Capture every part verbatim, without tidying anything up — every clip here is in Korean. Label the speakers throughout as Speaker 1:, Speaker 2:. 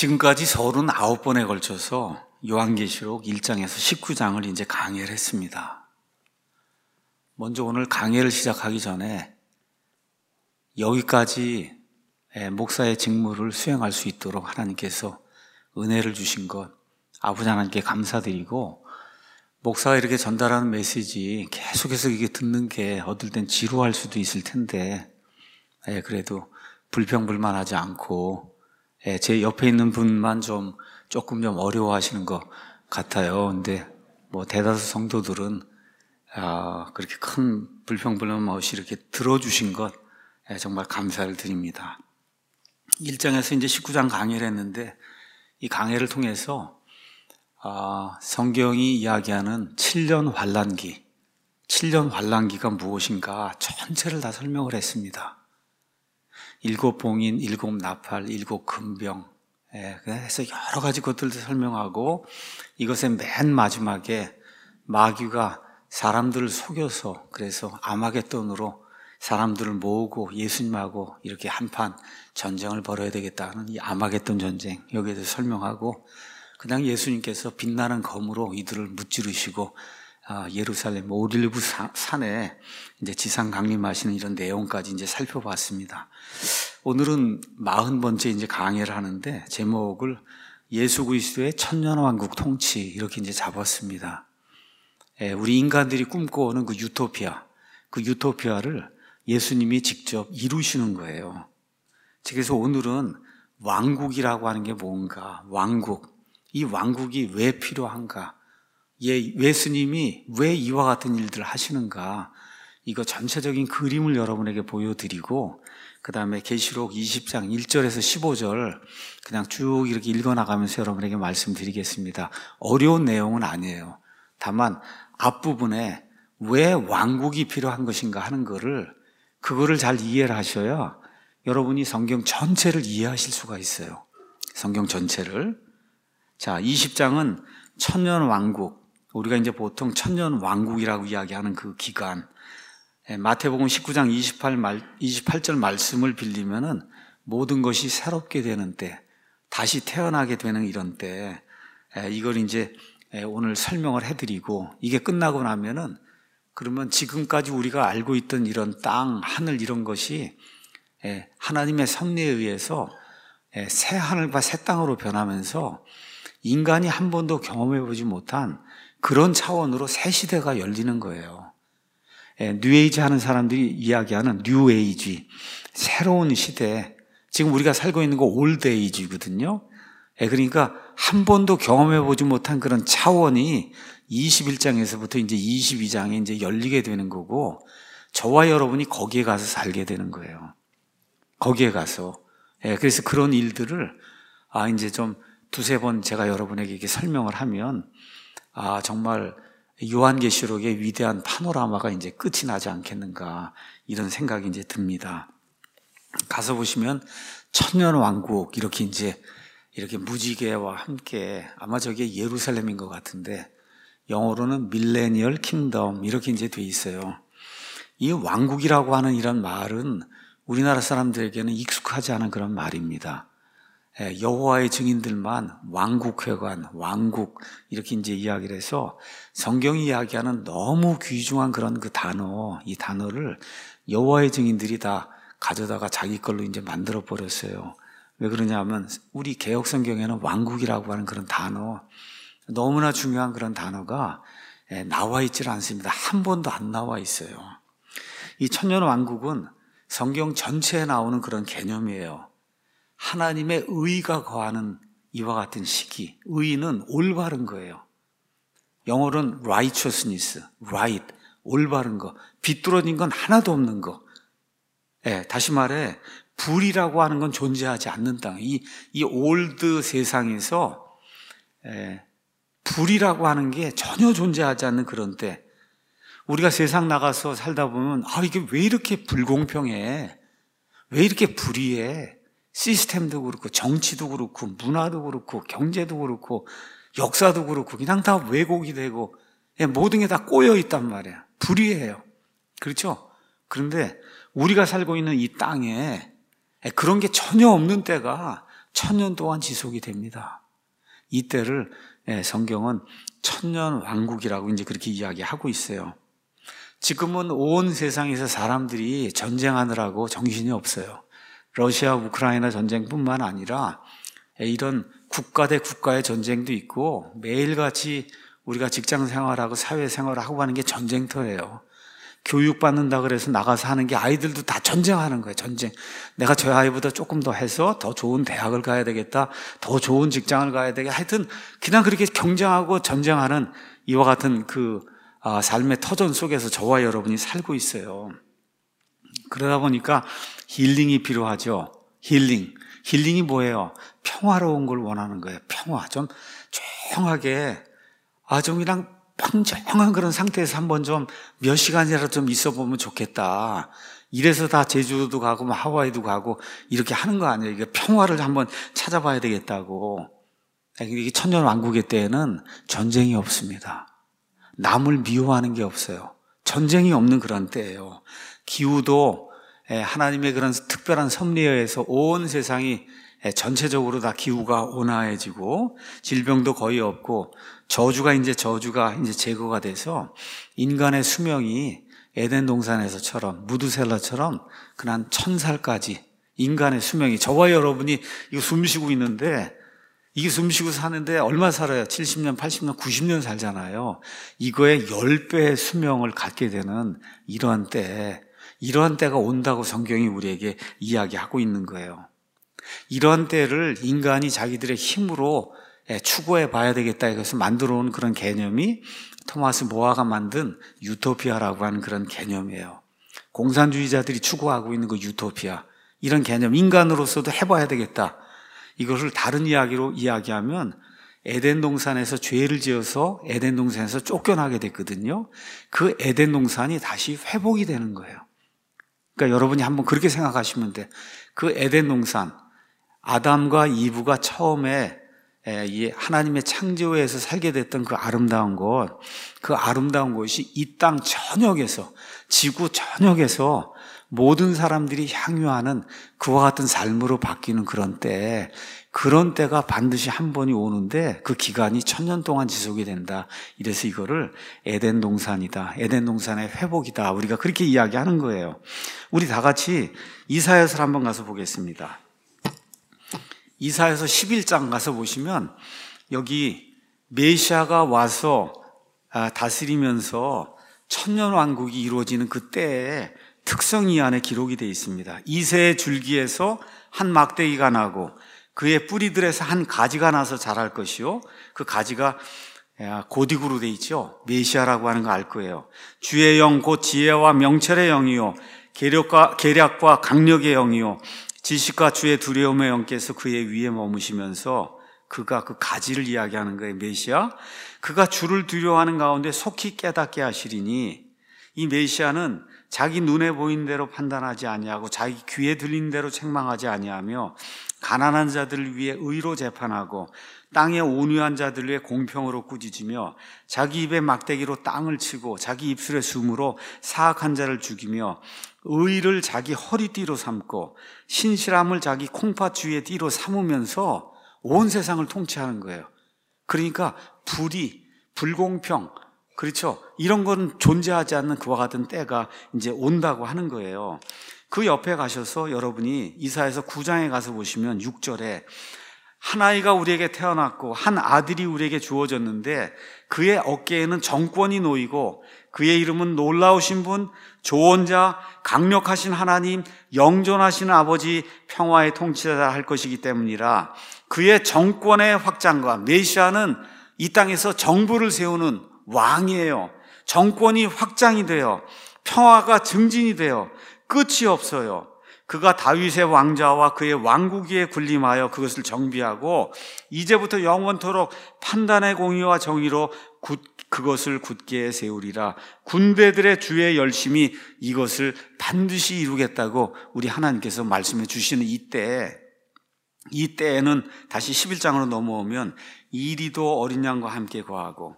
Speaker 1: 지금까지 서른 아홉 번에 걸쳐서 요한계시록 일 장에서 십구 장을 이제 강의를 했습니다. 먼저 오늘 강의를 시작하기 전에 여기까지 목사의 직무를 수행할 수 있도록 하나님께서 은혜를 주신 것 아버지 하나님께 감사드리고, 목사가 이렇게 전달하는 메시지 계속해서 이게 듣는 게 어떨 땐 지루할 수도 있을 텐데, 그래도 불평불만하지 않고 제 옆에 있는 분만 좀 조금 좀 어려워하시는 것 같아요. 근데 뭐 대다수 성도들은 아, 그렇게 큰 불평불만 없이 이렇게 들어주신 것 정말 감사를 드립니다. 일 장에서 이제 십구 장 강의를 했는데, 이 강의를 통해서 아, 성경이 이야기하는 칠 년 환란기, 칠 년 환란기가 무엇인가 전체를 다 설명을 했습니다. 일곱 봉인, 일곱 나팔, 일곱 금병, 예, 그래서 여러 가지 것들도 설명하고, 이것의 맨 마지막에 마귀가 사람들을 속여서 그래서 아마겟돈으로 사람들을 모으고 예수님하고 이렇게 한판 전쟁을 벌여야 되겠다는 이 아마겟돈 전쟁, 여기에 대해서 설명하고, 그냥 예수님께서 빛나는 검으로 이들을 무찌르시고 아, 예루살렘 올리브 산에 이제 지상 강림하시는 이런 내용까지 이제 살펴봤습니다. 오늘은 마흔 번째 이제 강의를 하는데, 제목을 예수 그리스도의 천년왕국 통치 이렇게 이제 잡았습니다. 예, 우리 인간들이 꿈꿔오는 그 유토피아, 그 유토피아를 예수님이 직접 이루시는 거예요. 그래서 오늘은 왕국이라고 하는 게 뭔가, 왕국, 이 왕국이 왜 필요한가, 예, 예수님이 왜 이와 같은 일들을 하시는가, 이거 전체적인 그림을 여러분에게 보여드리고, 그 다음에 계시록 이십 장 일 절에서 십오 절 그냥 쭉 이렇게 읽어나가면서 여러분에게 말씀드리겠습니다. 어려운 내용은 아니에요. 다만 앞부분에 왜 왕국이 필요한 것인가 하는 거를, 그거를 잘 이해를 하셔야 여러분이 성경 전체를 이해하실 수가 있어요. 성경 전체를. 자, 이십 장은 천년 왕국, 우리가 이제 보통 천년 왕국이라고 이야기하는 그 기간, 마태복음 십구 장 이십팔, 이십팔 절 말씀을 빌리면은 모든 것이 새롭게 되는 때, 다시 태어나게 되는 이런 때, 이걸 이제 오늘 설명을 해드리고, 이게 끝나고 나면은 그러면 지금까지 우리가 알고 있던 이런 땅, 하늘 이런 것이 하나님의 섭리에 의해서 새 하늘과 새 땅으로 변하면서 인간이 한 번도 경험해보지 못한 그런 차원으로 새 시대가 열리는 거예요. 뉴에이지 하는 사람들이 이야기하는 뉴에이지, 새로운 시대, 지금 우리가 살고 있는 거 올드에이지거든요. 그러니까 한 번도 경험해보지 못한 그런 차원이 이십일 장에서부터 이제 이십이 장에 이제 열리게 되는 거고, 저와 여러분이 거기에 가서 살게 되는 거예요. 거기에 가서. 그래서 그런 일들을 아, 이제 좀 두세 번 제가 여러분에게 이렇게 설명을 하면 아, 정말 요한계시록의 위대한 파노라마가 이제 끝이 나지 않겠는가, 이런 생각이 이제 듭니다. 가서 보시면 천년 왕국 이렇게 이제 이렇게 무지개와 함께, 아마 저게 예루살렘인 것 같은데 영어로는 밀레니얼 킹덤 이렇게 이제 돼 있어요. 이 왕국이라고 하는 이런 말은 우리나라 사람들에게는 익숙하지 않은 그런 말입니다. 여호와의 증인들만 왕국회관, 왕국 이렇게 이제 이야기를 해서, 성경이 이야기하는 너무 귀중한 그런 그 단어, 이 단어를 여호와의 증인들이 다 가져다가 자기 걸로 이제 만들어 버렸어요. 왜 그러냐면 우리 개역 성경에는 왕국이라고 하는 그런 단어, 너무나 중요한 그런 단어가 나와 있질 않습니다. 한 번도 안 나와 있어요. 이 천년 왕국은 성경 전체에 나오는 그런 개념이에요. 하나님의 의가 거하는 이와 같은 시기, 의는 올바른 거예요. 영어로는 righteousness, right, 올바른 거, 비뚤어진 건 하나도 없는 거. 예, 다시 말해 불이라고 하는 건 존재하지 않는 땅. 이, 이 올드 세상에서 예, 불이라고 하는 게 전혀 존재하지 않는 그런 때, 우리가 세상 나가서 살다 보면 아, 이게 왜 이렇게 불공평해? 왜 이렇게 불의해? 시스템도 그렇고 정치도 그렇고 문화도 그렇고 경제도 그렇고 역사도 그렇고 그냥 다 왜곡이 되고 모든 게 다 꼬여 있단 말이야. 불의해요. 그렇죠? 그런데 우리가 살고 있는 이 땅에 그런 게 전혀 없는 때가 천년 동안 지속이 됩니다. 이때를 성경은 천년 왕국이라고 이제 그렇게 이야기하고 있어요. 지금은 온 세상에서 사람들이 전쟁하느라고 정신이 없어요. 러시아 우크라이나 전쟁뿐만 아니라 이런 국가 대 국가의 전쟁도 있고 매일같이 우리가 직장 생활하고 사회 생활을 하고 하는 게 전쟁터예요. 교육받는다 그래서 나가서 하는 게 아이들도 다 전쟁하는 거예요. 전쟁. 내가 저 아이보다 조금 더 해서 더 좋은 대학을 가야 되겠다. 더 좋은 직장을 가야 되겠다. 하여튼 그냥 그렇게 경쟁하고 전쟁하는 이와 같은 그 삶의 터전 속에서 저와 여러분이 살고 있어요. 그러다 보니까 힐링이 필요하죠. 힐링. 힐링이 뭐예요? 평화로운 걸 원하는 거예요. 평화. 좀 조용하게, 아, 좀 그냥 평정한 그런 상태에서 한번 좀 몇 시간이라도 좀 있어 보면 좋겠다. 이래서 다 제주도 가고 뭐 하와이도 가고 이렇게 하는 거 아니에요. 이게 평화를 한번 찾아봐야 되겠다고. 이게 천년 왕국의 때에는 전쟁이 없습니다. 남을 미워하는 게 없어요. 전쟁이 없는 그런 때예요. 기후도 하나님의 그런 특별한 섭리에 의해서 온 세상이 전체적으로 다 기후가 온화해지고 질병도 거의 없고 저주가 이제 저주가 이제 제거가 돼서 인간의 수명이 에덴 동산에서처럼 무드셀라처럼 그냥 천 살까지 인간의 수명이, 저와 여러분이 이거 숨 쉬고 있는데 이게 숨 쉬고 사는데 얼마 살아요? 칠십 년, 팔십 년, 구십 년 살잖아요. 이거의 십 배의 수명을 갖게 되는 이러한 때, 이러한 때가 온다고 성경이 우리에게 이야기하고 있는 거예요. 이러한 때를 인간이 자기들의 힘으로 추구해 봐야 되겠다 해서 만들어 온 그런 개념이 토마스 모아가 만든 유토피아라고 하는 그런 개념이에요. 공산주의자들이 추구하고 있는 그 유토피아, 이런 개념, 인간으로서도 해봐야 되겠다. 이것을 다른 이야기로 이야기하면 에덴 동산에서 죄를 지어서 에덴 동산에서 쫓겨나게 됐거든요. 그 에덴 동산이 다시 회복이 되는 거예요. 그러니까 여러분이 한번 그렇게 생각하시면 돼. 그 에덴 동산, 아담과 이브가 처음에 이 하나님의 창조에서 살게 됐던 그 아름다운 곳, 그 아름다운 곳이 이 땅 전역에서, 지구 전역에서 모든 사람들이 향유하는 그와 같은 삶으로 바뀌는 그런 때, 그런 때가 반드시 한 번이 오는데 그 기간이 천년 동안 지속이 된다. 이래서 이거를 에덴 동산이다, 에덴 동산의 회복이다, 우리가 그렇게 이야기하는 거예요. 우리 다 같이 이사야서를 한번 가서 보겠습니다. 이사야서 십일 장 가서 보시면 여기 메시아가 와서 다스리면서 천년 왕국이 이루어지는 그때의 특성이 이 안에 기록이 되어 있습니다. 이새의 줄기에서 한 막대기가 나고 그의 뿌리들에서 한 가지가 나서 자랄 것이요, 그 가지가 고딕으로 되어 있죠. 메시아라고 하는 거 알 거예요. 주의 영 곧 지혜와 명철의 영이요, 계략과, 계략과 강력의 영이요, 지식과 주의 두려움의 영께서 그의 위에 머무시면서, 그가 그 가지를 이야기하는 거예요. 메시아. 그가 주를 두려워하는 가운데 속히 깨닫게 하시리니, 이 메시아는 자기 눈에 보이는 대로 판단하지 아니하고 자기 귀에 들리는 대로 책망하지 아니하며 가난한 자들을 위해 의로 재판하고 땅에 온유한 자들을 위해 공평으로 꾸짖으며 자기 입에 막대기로 땅을 치고 자기 입술의 숨으로 사악한 자를 죽이며 의를 자기 허리띠로 삼고 신실함을 자기 콩팥주의 띠로 삼으면서 온 세상을 통치하는 거예요. 그러니까 불의, 불공평, 그렇죠, 이런 건 존재하지 않는 그와 같은 때가 이제 온다고 하는 거예요. 그 옆에 가셔서 여러분이 이사야서 구 장에 가서 보시면 육 절에 한 아이가 우리에게 태어났고 한 아들이 우리에게 주어졌는데 그의 어깨에는 정권이 놓이고 그의 이름은 놀라우신 분, 조언자, 강력하신 하나님, 영존하신 아버지, 평화의 통치자라 할 것이기 때문이라. 그의 정권의 확장과, 메시아는 이 땅에서 정부를 세우는 왕이에요. 정권이 확장이 돼요. 평화가 증진이 돼요. 끝이 없어요. 그가 다윗의 왕자와 그의 왕국 위에 군림하여 그것을 정비하고 이제부터 영원토록 판단의 공의와 정의로 굳, 그것을 굳게 세우리라. 군대들의 주의 열심이 이것을 반드시 이루겠다고 우리 하나님께서 말씀해 주시는 이때, 이 때에는 다시 십일 장으로 넘어오면 이리도 어린 양과 함께 거하고,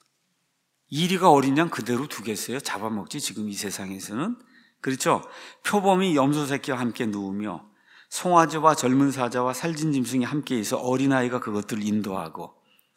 Speaker 1: 이리가 어린 양 그대로 두겠어요? 잡아먹지 지금 이 세상에서는. 그렇죠? 표범이 염소 새끼와 함께 누우며 송아지와 젊은 사자와 살진 짐승이 함께 있어 어린아이가 그것들을 인도하고,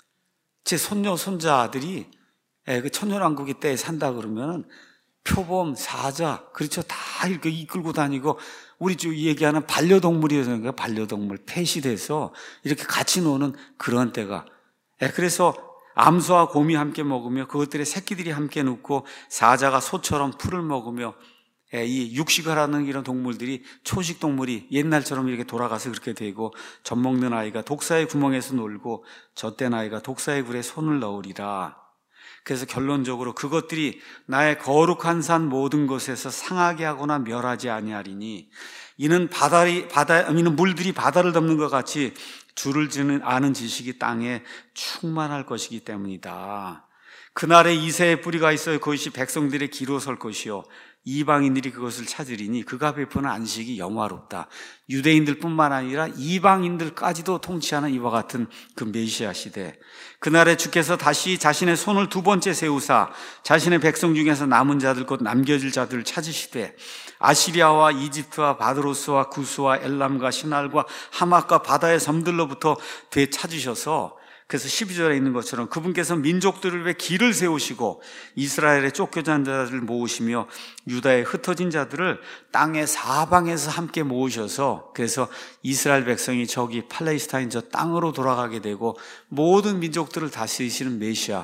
Speaker 1: 제 손녀 손자들이 그 천년왕국의 때에 산다 그러면 표범, 사자, 그렇죠, 다 이렇게 이끌고 다니고, 우리 쭉 얘기하는 반려동물이어서 반려동물 펫이 이렇게 같이 노는 그런 때가, 그래서 암소와 곰이 함께 먹으며 그것들의 새끼들이 함께 눕고, 사자가 소처럼 풀을 먹으며, 이 육식을 하는 이런 동물들이, 초식 동물이 옛날처럼 이렇게 돌아가서 그렇게 되고, 젖 먹는 아이가 독사의 구멍에서 놀고 젖된 아이가 독사의 굴에 손을 넣으리라. 그래서 결론적으로 그것들이 나의 거룩한 산 모든 곳에서 상하게 하거나 멸하지 아니하리니, 이는 바다리, 바다, 이는 물들이 바다를 덮는 것 같이 줄을 지는 아는 지식이 땅에 충만할 것이기 때문이다. 그날에 이새의 뿌리가 있어요. 그것이 백성들의 기로 설 것이요, 이방인들이 그것을 찾으리니 그가 베푸는 안식이 영화롭다. 유대인들 뿐만 아니라 이방인들까지도 통치하는 이와 같은 그 메시아 시대, 그날에 주께서 다시 자신의 손을 두 번째 세우사 자신의 백성 중에서 남은 자들 곧 남겨질 자들을 찾으시되, 아시리아와 이집트와 바드로스와 구스와 엘람과 시날과 하맛과 바다의 섬들로부터 되찾으셔서, 그래서 십이 절에 있는 것처럼 그분께서 민족들을 위해 길을 세우시고 이스라엘의 쫓겨난 자들을 모으시며 유다의 흩어진 자들을 땅의 사방에서 함께 모으셔서, 그래서 이스라엘 백성이 저기 팔레스타인 저 땅으로 돌아가게 되고 모든 민족들을 다스리시는 메시아,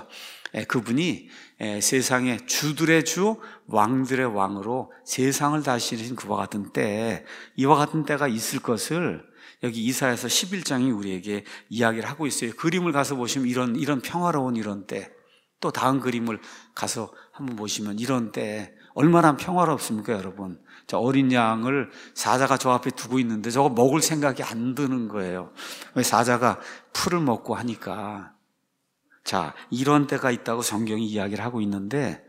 Speaker 1: 그분이 세상의 주들의 주, 왕들의 왕으로 세상을 다스리신 그와 같은 때에, 이와 같은 때가 있을 것을 여기 이사야서 십일 장이 우리에게 이야기를 하고 있어요. 그림을 가서 보시면 이런, 이런 평화로운 이런 때, 또 다음 그림을 가서 한번 보시면 이런 때 얼마나 평화롭습니까, 여러분? 저 어린 양을 사자가 저 앞에 두고 있는데 저거 먹을 생각이 안 드는 거예요. 왜? 사자가 풀을 먹고 하니까. 자, 이런 때가 있다고 성경이 이야기를 하고 있는데,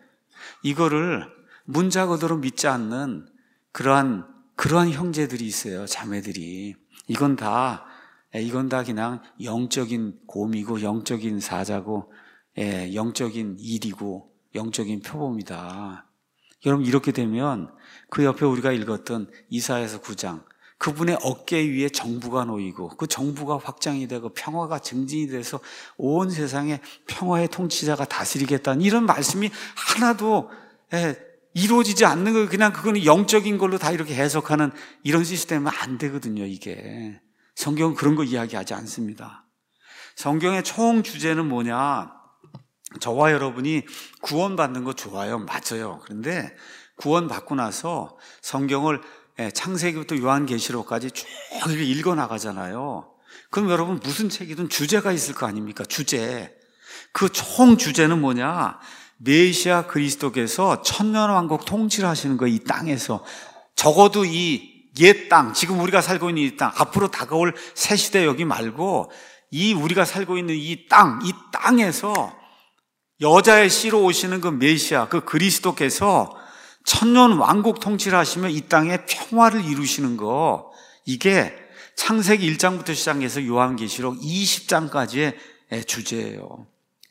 Speaker 1: 이거를 문자 그대로 믿지 않는 그러한, 그러한 형제들이 있어요, 자매들이. 이건 다, 이건 다 그냥 영적인 곰이고, 영적인 사자고, 예, 영적인 일이고, 영적인 표범이다. 여러분, 이렇게 되면 그 옆에 우리가 읽었던 이사야서 구 장, 그분의 어깨 위에 정부가 놓이고 그 정부가 확장이 되고 평화가 증진이 돼서 온 세상에 평화의 통치자가 다스리겠다는 이런 말씀이 하나도 예, 이루어지지 않는 거, 그냥 그거는 영적인 걸로 다 이렇게 해석하는 이런 시스템은 안 되거든요, 이게. 성경은 그런 거 이야기하지 않습니다. 성경의 총 주제는 뭐냐? 저와 여러분이 구원받는 거 좋아요. 맞아요. 그런데 구원받고 나서 성경을 창세기부터 요한계시록까지 쭉 읽어 나가잖아요. 그럼 여러분 무슨 책이든 주제가 있을 거 아닙니까? 주제. 그 총 주제는 뭐냐? 메시아 그리스도께서 천년왕국 통치를 하시는 거예요. 이 땅에서. 적어도 이 옛 땅, 지금 우리가 살고 있는 이 땅, 앞으로 다가올 새 시대 여기 말고 이 우리가 살고 있는 이 땅, 이 땅에서 여자의 씨로 오시는 그 메시아, 그 그리스도께서 천년 왕국 통치를 하시며 이 땅에 평화를 이루시는 거, 이게 창세기 일 장부터 시작해서 요한계시록 이십 장까지의 주제예요.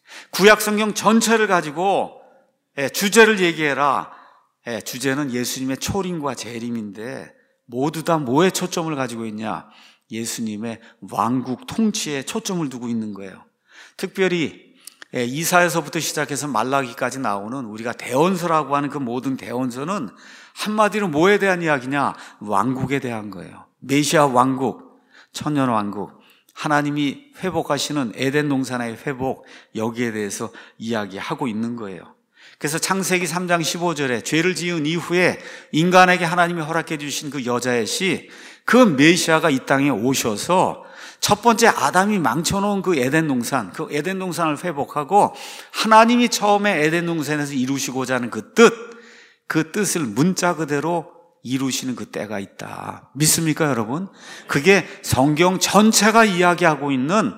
Speaker 1: 구약성경 전체를 가지고 주제를 얘기해라. 주제는 예수님의 초림과 재림인데 모두 다 뭐에 초점을 가지고 있냐? 예수님의 왕국 통치에 초점을 두고 있는 거예요. 특별히 이사야서부터 시작해서 말라기까지 나오는 우리가 대언서라고 하는 그 모든 대언서는 한마디로 뭐에 대한 이야기냐? 왕국에 대한 거예요. 메시아 왕국, 천년 왕국, 하나님이 회복하시는 에덴 동산의 회복, 여기에 대해서 이야기하고 있는 거예요. 그래서 창세기 삼 장 십오 절에 죄를 지은 이후에 인간에게 하나님이 허락해 주신 그 여자의 씨, 그 메시아가 이 땅에 오셔서 첫 번째 아담이 망쳐놓은 그 에덴 동산, 그 에덴 동산을 회복하고 하나님이 처음에 에덴 동산에서 이루시고자 하는 그 뜻, 그 뜻을 문자 그대로 이루시는 그 때가 있다. 믿습니까, 여러분? 그게 성경 전체가 이야기하고 있는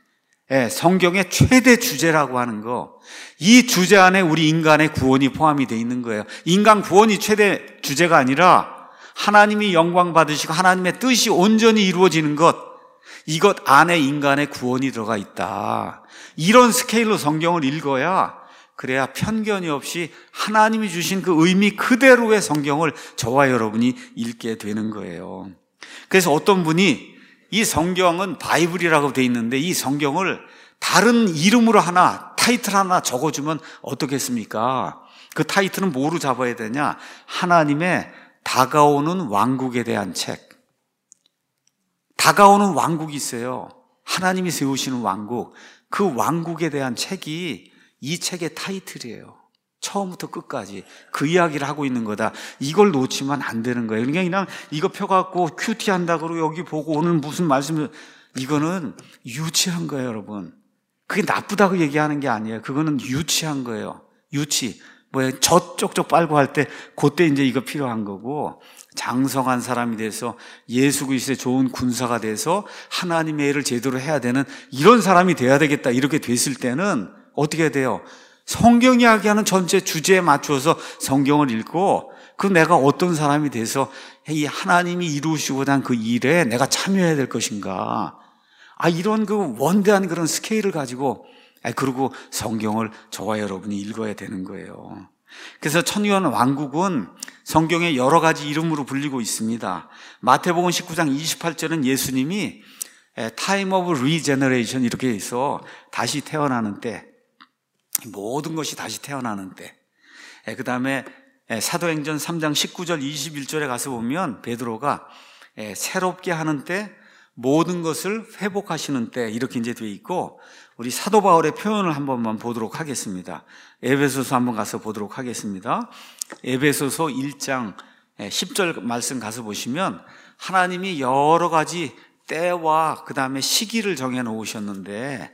Speaker 1: 성경의 최대 주제라고 하는 거. 이 주제 안에 우리 인간의 구원이 포함이 되어 있는 거예요. 인간 구원이 최대 주제가 아니라 하나님이 영광 받으시고 하나님의 뜻이 온전히 이루어지는 것, 이것 안에 인간의 구원이 들어가 있다. 이런 스케일로 성경을 읽어야, 그래야 편견이 없이 하나님이 주신 그 의미 그대로의 성경을 저와 여러분이 읽게 되는 거예요. 그래서 어떤 분이 이 성경은 바이블이라고 돼 있는데 이 성경을 다른 이름으로 하나, 타이틀 하나 적어주면 어떻겠습니까? 그 타이틀은 뭐로 잡아야 되냐? 하나님의 다가오는 왕국에 대한 책. 다가오는 왕국이 있어요. 하나님이 세우시는 왕국. 그 왕국에 대한 책이 이 책의 타이틀이에요. 처음부터 끝까지 그 이야기를 하고 있는 거다. 이걸 놓치면 안 되는 거예요. 그러니까 그냥 이거 펴갖고 큐티 한다고 여기 보고 오늘 무슨 말씀을, 이거는 유치한 거예요, 여러분. 그게 나쁘다고 얘기하는 게 아니에요. 그거는 유치한 거예요. 유치. 뭐야, 젖 쪽쪽 빨고 할 때 그때 이제 이거 필요한 거고, 장성한 사람이 돼서 예수 그리스도의 좋은 군사가 돼서 하나님의 일을 제대로 해야 되는 이런 사람이 돼야 되겠다. 이렇게 됐을 때는 어떻게 돼요? 성경 이야기하는 전체 주제에 맞춰서 성경을 읽고, 그 내가 어떤 사람이 돼서 이 하나님이 이루시고자 한 그 일에 내가 참여해야 될 것인가. 아, 이런 그 원대한 그런 스케일을 가지고, 아, 그리고 성경을 저와 여러분이 읽어야 되는 거예요. 그래서 천년 왕국은 성경에 여러 가지 이름으로 불리고 있습니다. 마태복음 십구 장 이십팔 절은 예수님이 타임 오브 리제너레이션 이렇게 해서 다시 태어나는 때, 모든 것이 다시 태어나는 때. 그 다음에 사도행전 삼 장 십구 절 이십일 절에 가서 보면 베드로가 새롭게 하는 때, 모든 것을 회복하시는 때 이렇게 이제 되어 있고, 우리 사도 바울의 표현을 한 번만 보도록 하겠습니다. 에베소서 한번 가서 보도록 하겠습니다. 에베소서 일 장 십 절 말씀 가서 보시면 하나님이 여러 가지 때와 그 다음에 시기를 정해 놓으셨는데,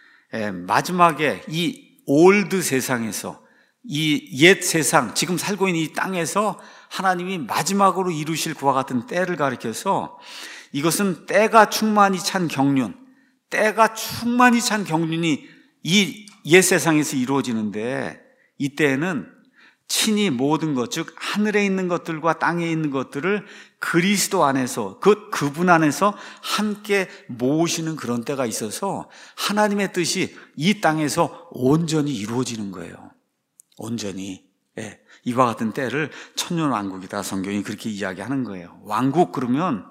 Speaker 1: 마지막에 이 올드 세상에서, 이 옛 세상, 지금 살고 있는 이 땅에서 하나님이 마지막으로 이루실 그와 같은 때를 가리켜서, 이것은 때가 충만히 찬 경륜, 때가 충만히 찬 경륜이 이 옛 세상에서 이루어지는데, 이때에는 친히 모든 것, 즉 하늘에 있는 것들과 땅에 있는 것들을 그리스도 안에서, 그 그분 안에서 함께 모으시는 그런 때가 있어서 하나님의 뜻이 이 땅에서 온전히 이루어지는 거예요. 온전히. 예, 이와 같은 때를 천년왕국이다. 성경이 그렇게 이야기하는 거예요. 왕국 그러면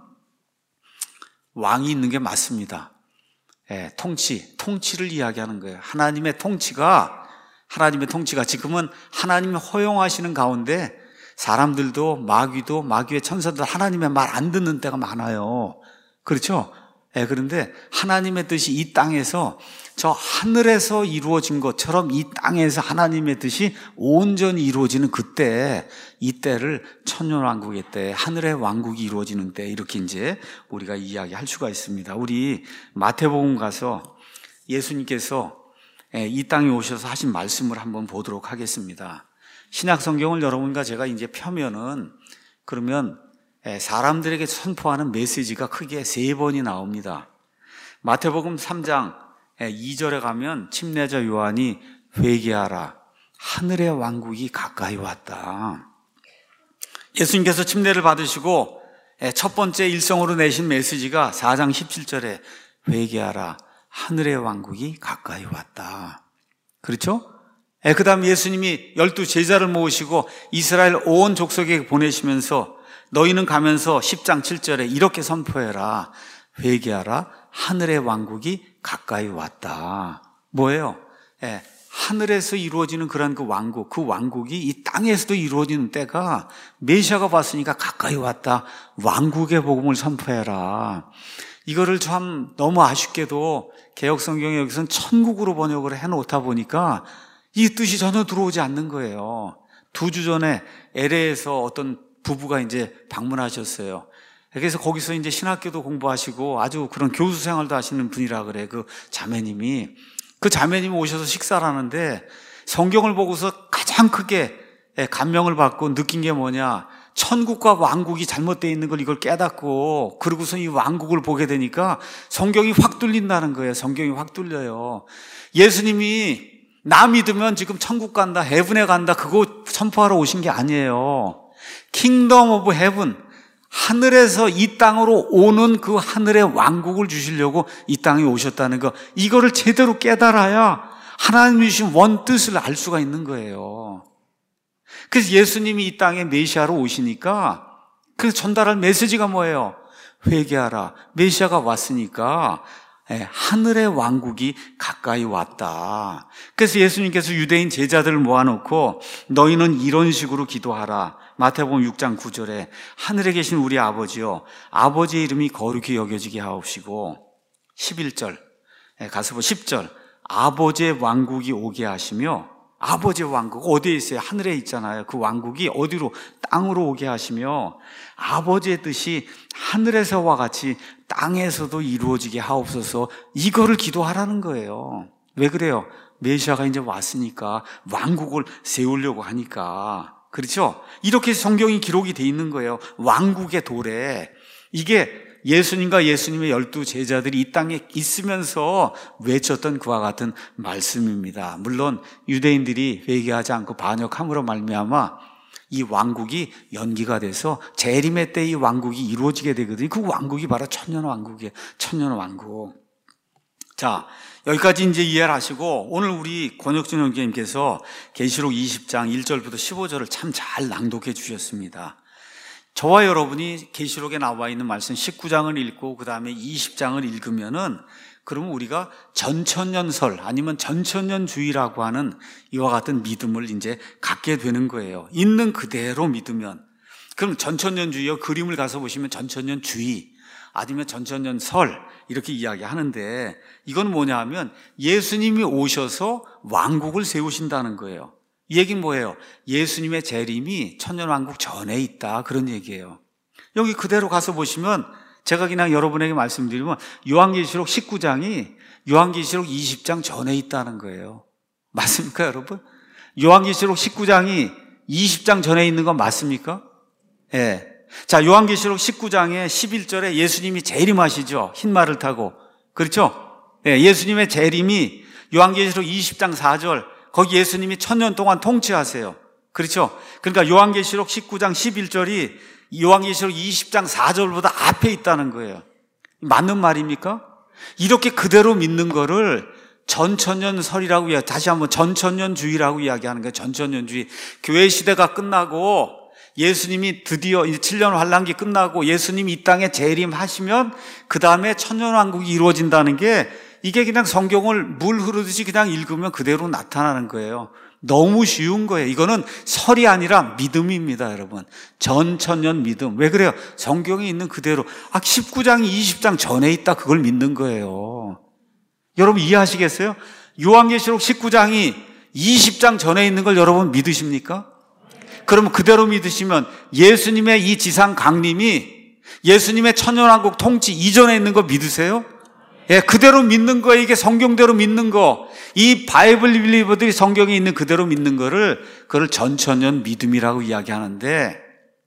Speaker 1: 왕이 있는 게 맞습니다. 예, 통치, 통치를 이야기하는 거예요. 하나님의 통치가, 하나님의 통치가 지금은 하나님이 허용하시는 가운데 사람들도, 마귀도, 마귀의 천사들 하나님의 말 안 듣는 때가 많아요. 그렇죠? 예, 그런데 하나님의 뜻이 이 땅에서, 저 하늘에서 이루어진 것처럼 이 땅에서 하나님의 뜻이 온전히 이루어지는 그때, 이때를 천년왕국의 때, 하늘의 왕국이 이루어지는 때, 이렇게 이제 우리가 이야기할 수가 있습니다. 우리 마태복음 가서 예수님께서 이 땅에 오셔서 하신 말씀을 한번 보도록 하겠습니다. 신약 성경을 여러분과 제가 이제 펴면은, 그러면 사람들에게 선포하는 메시지가 크게 세 번이 나옵니다. 마태복음 삼 장 이 절에 가면 침례자 요한이 회개하라, 하늘의 왕국이 가까이 왔다. 예수님께서 침례를 받으시고 첫 번째 일성으로 내신 메시지가 사 장 십칠 절에 회개하라, 하늘의 왕국이 가까이 왔다. 그렇죠? 그 다음 예수님이 열두 제자를 모으시고 이스라엘 온 족속에게 보내시면서 너희는 가면서 십 장 칠 절에 이렇게 선포해라, 회개하라, 하늘의 왕국이 가까이 왔다. 뭐예요? 예, 하늘에서 이루어지는 그런 그 왕국, 그 왕국이 이 땅에서도 이루어지는 때가 메시아가 왔으니까 가까이 왔다. 왕국의 복음을 선포해라. 이거를 참 너무 아쉽게도 개역성경에 여기서는 천국으로 번역을 해놓다 보니까 이 뜻이 전혀 들어오지 않는 거예요. 두 주 전에 엘에이에서 어떤 부부가 이제 방문하셨어요. 그래서 거기서 이제 신학교도 공부하시고 아주 그런 교수 생활도 하시는 분이라 그래. 그 자매님이, 그 자매님이 오셔서 식사를 하는데 성경을 보고서 가장 크게 감명을 받고 느낀 게 뭐냐, 천국과 왕국이 잘못되어 있는 걸 이걸 깨닫고, 그러고서 이 왕국을 보게 되니까 성경이 확 뚫린다는 거예요. 성경이 확 뚫려요. 예수님이 나 믿으면 지금 천국 간다, 헤븐에 간다, 그거 선포하러 오신 게 아니에요. 킹덤 오브 헤븐, 하늘에서 이 땅으로 오는 그 하늘의 왕국을 주시려고 이 땅에 오셨다는 거, 이거를 제대로 깨달아야 하나님이 주신 원 뜻을 알 수가 있는 거예요. 그래서 예수님이 이 땅에 메시아로 오시니까 그 전달할 메시지가 뭐예요? 회개하라. 메시아가 왔으니까 하늘의 왕국이 가까이 왔다. 그래서 예수님께서 유대인 제자들을 모아놓고 너희는 이런 식으로 기도하라. 마태복음 육 장 구 절에 하늘에 계신 우리 아버지요, 아버지의 이름이 거룩히 여겨지게 하옵시고, 십일 절 가서 보 십 절 아버지의 왕국이 오게 하시며, 아버지의 왕국 어디에 있어요? 하늘에 있잖아요. 그 왕국이 어디로? 땅으로 오게 하시며 아버지의 뜻이 하늘에서와 같이 땅에서도 이루어지게 하옵소서. 이거를 기도하라는 거예요. 왜 그래요? 메시아가 이제 왔으니까, 왕국을 세우려고 하니까. 그렇죠? 이렇게 성경이 기록이 돼 있는 거예요. 왕국의 도래. 이게 예수님과 예수님의 열두 제자들이 이 땅에 있으면서 외쳤던 그와 같은 말씀입니다. 물론 유대인들이 회개하지 않고 반역함으로 말미암아 이 왕국이 연기가 돼서 재림의 때 이 왕국이 이루어지게 되거든요. 그 왕국이 바로 천년왕국이에요. 천년왕국. 자, 여기까지 이제 이해를 하시고, 오늘 우리 권혁준 형제님께서 계시록 이십 장 일 절부터 십오 절을 참 잘 낭독해 주셨습니다. 저와 여러분이 계시록에 나와 있는 말씀 십구 장을 읽고 그 다음에 이십 장을 읽으면은, 그러면 우리가 전천년설 아니면 전천년주의라고 하는 이와 같은 믿음을 이제 갖게 되는 거예요. 있는 그대로 믿으면. 그럼 전천년주의요, 그림을 가서 보시면 전천년주의 아니면 전천년설 이렇게 이야기하는데, 이건 뭐냐 하면 예수님이 오셔서 왕국을 세우신다는 거예요. 이 얘기는 뭐예요? 예수님의 재림이 천년왕국 전에 있다, 그런 얘기예요. 여기 그대로 가서 보시면, 제가 그냥 여러분에게 말씀드리면 요한계시록 십구 장이 요한계시록 이십 장 전에 있다는 거예요. 맞습니까, 여러분? 요한계시록 십구 장이 이십 장 전에 있는 건 맞습니까? 예. 네. 자, 요한계시록 십구 장의 십일 절에 예수님이 재림하시죠. 흰 말을 타고. 그렇죠? 예, 네. 예수님의 재림이 요한계시록 이십 장 사 절, 거기 예수님이 천년 동안 통치하세요. 그렇죠? 그러니까 요한계시록 십구 장 십일 절이 요한계시록 이십 장 사 절보다 앞에 있다는 거예요. 맞는 말입니까? 이렇게 그대로 믿는 거를 전천년설이라고 이야기, 다시 한번 전천년주의라고 이야기하는 거예요. 전천년주의. 교회 시대가 끝나고 예수님이 드디어 이제 칠 년 환란기 끝나고 예수님이 이 땅에 재림하시면 그 다음에 천년왕국이 이루어진다는 게, 이게 그냥 성경을 물 흐르듯이 그냥 읽으면 그대로 나타나는 거예요. 너무 쉬운 거예요. 이거는 설이 아니라 믿음입니다, 여러분. 전천년 믿음. 왜 그래요? 성경에 있는 그대로. 아, 십구 장이 이십 장 전에 있다, 그걸 믿는 거예요. 여러분 이해하시겠어요? 요한계시록 십구 장이 이십 장 전에 있는 걸 여러분 믿으십니까? 그러면 그대로 믿으시면 예수님의 이 지상 강림이 예수님의 천년왕국 통치 이전에 있는 거 믿으세요? 예, 그대로 믿는 거예요. 이게 성경대로 믿는 거. 이 바이블 빌리버들이 성경에 있는 그대로 믿는 거를, 그걸 전천년 믿음이라고 이야기하는데,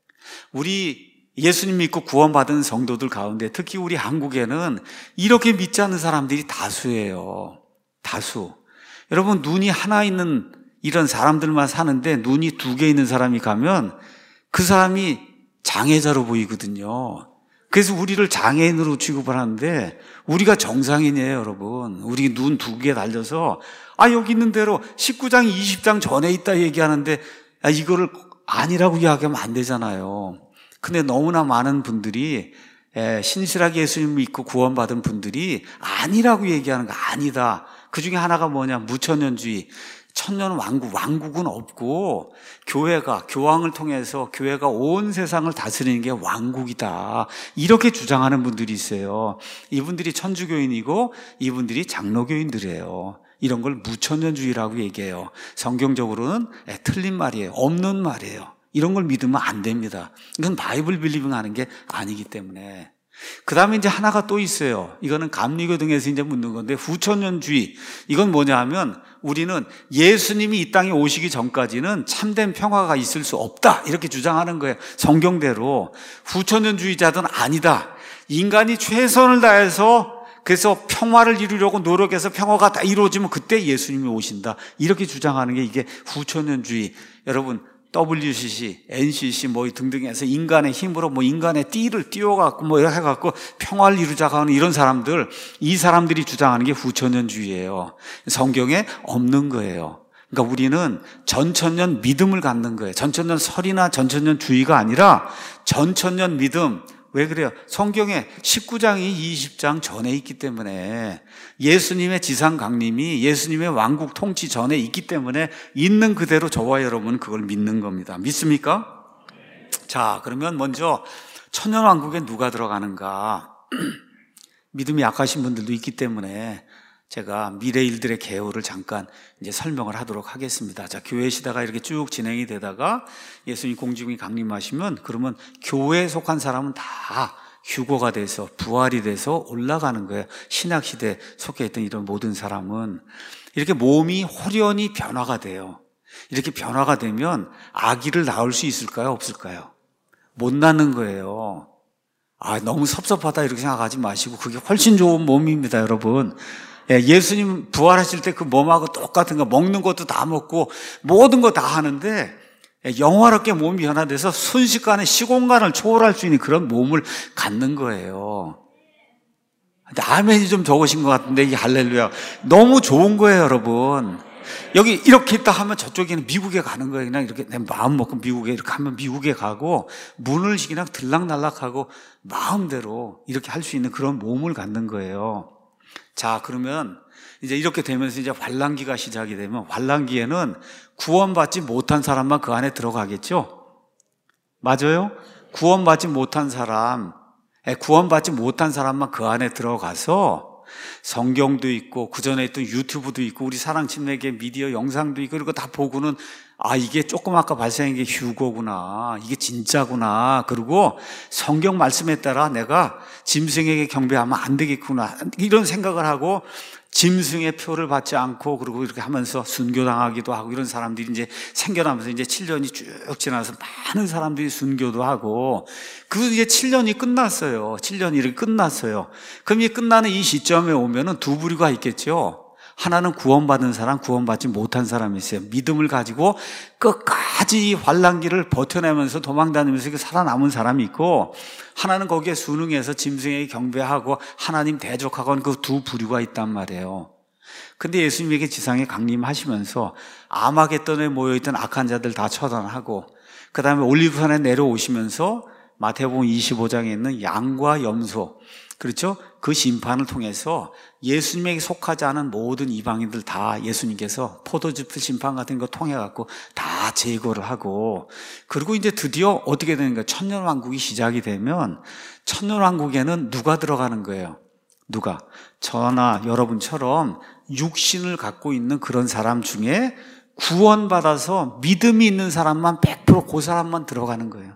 Speaker 1: 우리 예수님 믿고 구원받은 성도들 가운데 특히 우리 한국에는 이렇게 믿지 않는 사람들이 다수예요. 다수. 여러분, 눈이 하나 있는 이런 사람들만 사는데 눈이 두 개 있는 사람이 가면 그 사람이 장애자로 보이거든요. 그래서 우리를 장애인으로 취급을 하는데, 우리가 정상인이에요, 여러분. 우리 눈 두 개 달려서, 아, 여기 있는 대로 십구 장, 이십 장 전에 있다 얘기하는데, 아, 이거를 아니라고 이야기하면 안 되잖아요. 근데 너무나 많은 분들이, 에, 신실하게 예수님 믿고 구원받은 분들이 아니라고 얘기하는 거, 아니다. 그 중에 하나가 뭐냐, 무천년주의. 천년 왕국, 왕국은 없고 교회가, 교황을 통해서 교회가 온 세상을 다스리는 게 왕국이다, 이렇게 주장하는 분들이 있어요. 이분들이 천주교인이고 이분들이 장로교인들이에요. 이런 걸 무천년주의라고 얘기해요. 성경적으로는 틀린 말이에요. 없는 말이에요. 이런 걸 믿으면 안 됩니다. 이건 바이블 빌리빙 하는 게 아니기 때문에. 그 다음에 이제 하나가 또 있어요. 이거는 감리교 등에서 이제 묻는 건데, 후천년주의. 이건 뭐냐 하면, 우리는 예수님이 이 땅에 오시기 전까지는 참된 평화가 있을 수 없다, 이렇게 주장하는 거예요. 성경대로. 후천년주의자들은 아니다. 인간이 최선을 다해서 그래서 평화를 이루려고 노력해서 평화가 다 이루어지면 그때 예수님이 오신다, 이렇게 주장하는 게 이게 후천년주의. 여러분, 더블유씨씨, 엔씨씨 뭐 등등 해서 인간의 힘으로 뭐 인간의 띠를 띄워갖고 뭐 이렇게 해갖고 평화를 이루자고 하는 이런 사람들, 이 사람들이 주장하는 게 후천년주의예요. 성경에 없는 거예요. 그러니까 우리는 전천년 믿음을 갖는 거예요. 전천년 설이나 전천년 주의가 아니라 전천년 믿음, 왜 그래요? 성경에 십구 장이 이십 장 전에 있기 때문에, 예수님의 지상 강림이 예수님의 왕국 통치 전에 있기 때문에 있는 그대로 저와 여러분은 그걸 믿는 겁니다. 믿습니까? 자, 그러면 먼저 천년왕국에 누가 들어가는가? 믿음이 약하신 분들도 있기 때문에 제가 미래 일들의 개요를 잠깐 이제 설명을 하도록 하겠습니다. 자, 교회 시대가 이렇게 쭉 진행이 되다가 예수님 공중이 강림하시면, 그러면 교회에 속한 사람은 다 휴거가 돼서 부활이 돼서 올라가는 거예요. 신약 시대에 속해 있던 이런 모든 사람은 이렇게 몸이 홀연히 변화가 돼요. 이렇게 변화가 되면 아기를 낳을 수 있을까요? 없을까요? 못 낳는 거예요. 아, 너무 섭섭하다 이렇게 생각하지 마시고, 그게 훨씬 좋은 몸입니다, 여러분. 예수님 부활하실 때 그 몸하고 똑같은 거, 먹는 것도 다 먹고 모든 거 다 하는데 영화롭게 몸이 변화돼서 순식간에 시공간을 초월할 수 있는 그런 몸을 갖는 거예요. 아멘이 좀 적으신 것 같은데, 이게 할렐루야. 너무 좋은 거예요, 여러분. 여기 이렇게 있다 하면 저쪽에는 미국에 가는 거예요. 그냥 이렇게 내 마음 먹고 미국에 이렇게 하면 미국에 가고, 문을 그냥 들락날락하고 마음대로 이렇게 할 수 있는 그런 몸을 갖는 거예요. 자, 그러면 이제 이렇게 되면서 이제 환란기가 시작이 되면, 환란기에는 구원받지 못한 사람만 그 안에 들어가겠죠? 맞아요? 구원받지 못한 사람, 구원받지 못한 사람만 그 안에 들어가서 성경도 있고 그전에 있던 유튜브도 있고 우리 사랑침례계 미디어 영상도 있고 이런 거 다 보고는, 아, 이게 조금 아까 발생한 게 휴거구나, 이게 진짜구나, 그리고 성경 말씀에 따라 내가 짐승에게 경배하면 안 되겠구나, 이런 생각을 하고 짐승의 표를 받지 않고, 그리고 이렇게 하면서 순교당하기도 하고, 이런 사람들이 이제 생겨나면서 이제 칠 년이 쭉 지나서 많은 사람들이 순교도 하고, 그 이제 칠 년이 끝났어요. 칠 년이 이렇게 끝났어요. 그럼 이 끝나는 이 시점에 오면은 두 부류가 있겠죠. 하나는 구원받은 사람, 구원받지 못한 사람이 있어요. 믿음을 가지고 끝까지 환란기를 버텨내면서 도망다니면서 살아남은 사람이 있고, 하나는 거기에 순응해서 짐승에게 경배하고 하나님 대적하고는 그 두 부류가 있단 말이에요. 근데 예수님에게 지상에 강림하시면서 아마겟돈에 모여있던 악한 자들 다 처단하고, 그 다음에 올리브산에 내려오시면서 마태복음 이십오 장에 있는 양과 염소, 그렇죠? 그 심판을 통해서 예수님에게 속하지 않은 모든 이방인들 다 예수님께서 포도즙 심판 같은 거 통해 갖고 다 제거를 하고, 그리고 이제 드디어 어떻게 되는가? 천년왕국이 시작이 되면, 천년왕국에는 누가 들어가는 거예요? 누가? 저나 여러분처럼 육신을 갖고 있는 그런 사람 중에 구원받아서 믿음이 있는 사람만 백 퍼센트 그 사람만 들어가는 거예요.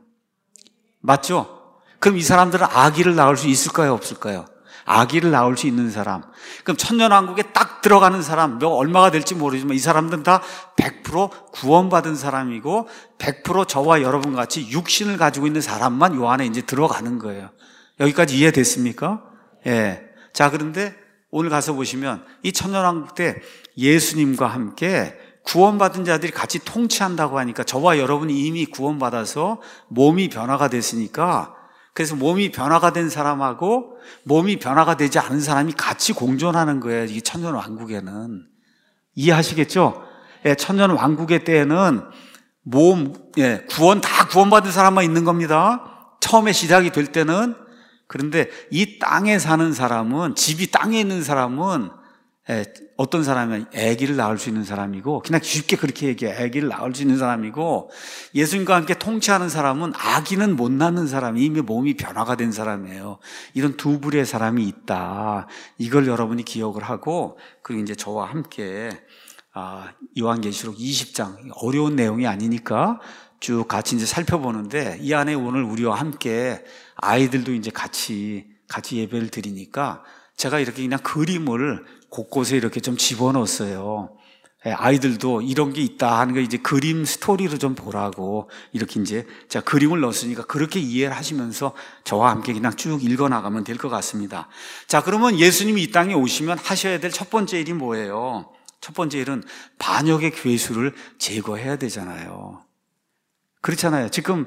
Speaker 1: 맞죠? 그럼 이 사람들은 아기를 낳을 수 있을까요? 없을까요? 아기를 낳을 수 있는 사람. 그럼 천년왕국에 딱 들어가는 사람, 몇 얼마가 될지 모르지만 이 사람들은 다 백 퍼센트 구원받은 사람이고, 백 퍼센트 저와 여러분 같이 육신을 가지고 있는 사람만 요 안에 이제 들어가는 거예요. 여기까지 이해됐습니까? 예. 자, 그런데 오늘 가서 보시면 이 천년왕국 때 예수님과 함께 구원받은 자들이 같이 통치한다고 하니까, 저와 여러분이 이미 구원받아서 몸이 변화가 됐으니까, 그래서 몸이 변화가 된 사람하고 몸이 변화가 되지 않은 사람이 같이 공존하는 거예요. 이 천년왕국에는. 이해하시겠죠? 예, 천년왕국의 때에는 몸, 예, 구원, 다 구원받은 사람만 있는 겁니다. 처음에 시작이 될 때는. 그런데 이 땅에 사는 사람은, 집이 땅에 있는 사람은, 예, 어떤 사람은 아기를 낳을 수 있는 사람이고, 그냥 쉽게 그렇게 얘기해. 아기를 낳을 수 있는 사람이고, 예수님과 함께 통치하는 사람은 아기는 못 낳는 사람이, 이미 몸이 변화가 된 사람이에요. 이런 두 부류의 사람이 있다. 이걸 여러분이 기억을 하고, 그리고 이제 저와 함께 아, 요한계시록 이십 장, 어려운 내용이 아니니까 쭉 같이 이제 살펴보는데, 이 안에 오늘 우리와 함께 아이들도 이제 같이 같이 예배를 드리니까 제가 이렇게 그냥 그림을 곳곳에 이렇게 좀 집어넣었어요. 아이들도 이런 게 있다 하는 거 이제 그림 스토리로 좀 보라고 이렇게 이제 제가 그림을 넣었으니까 그렇게 이해를 하시면서 저와 함께 그냥 쭉 읽어 나가면 될 것 같습니다. 자, 그러면 예수님이 이 땅에 오시면 하셔야 될 첫 번째 일이 뭐예요? 첫 번째 일은 반역의 괴수를 제거해야 되잖아요. 그렇잖아요. 지금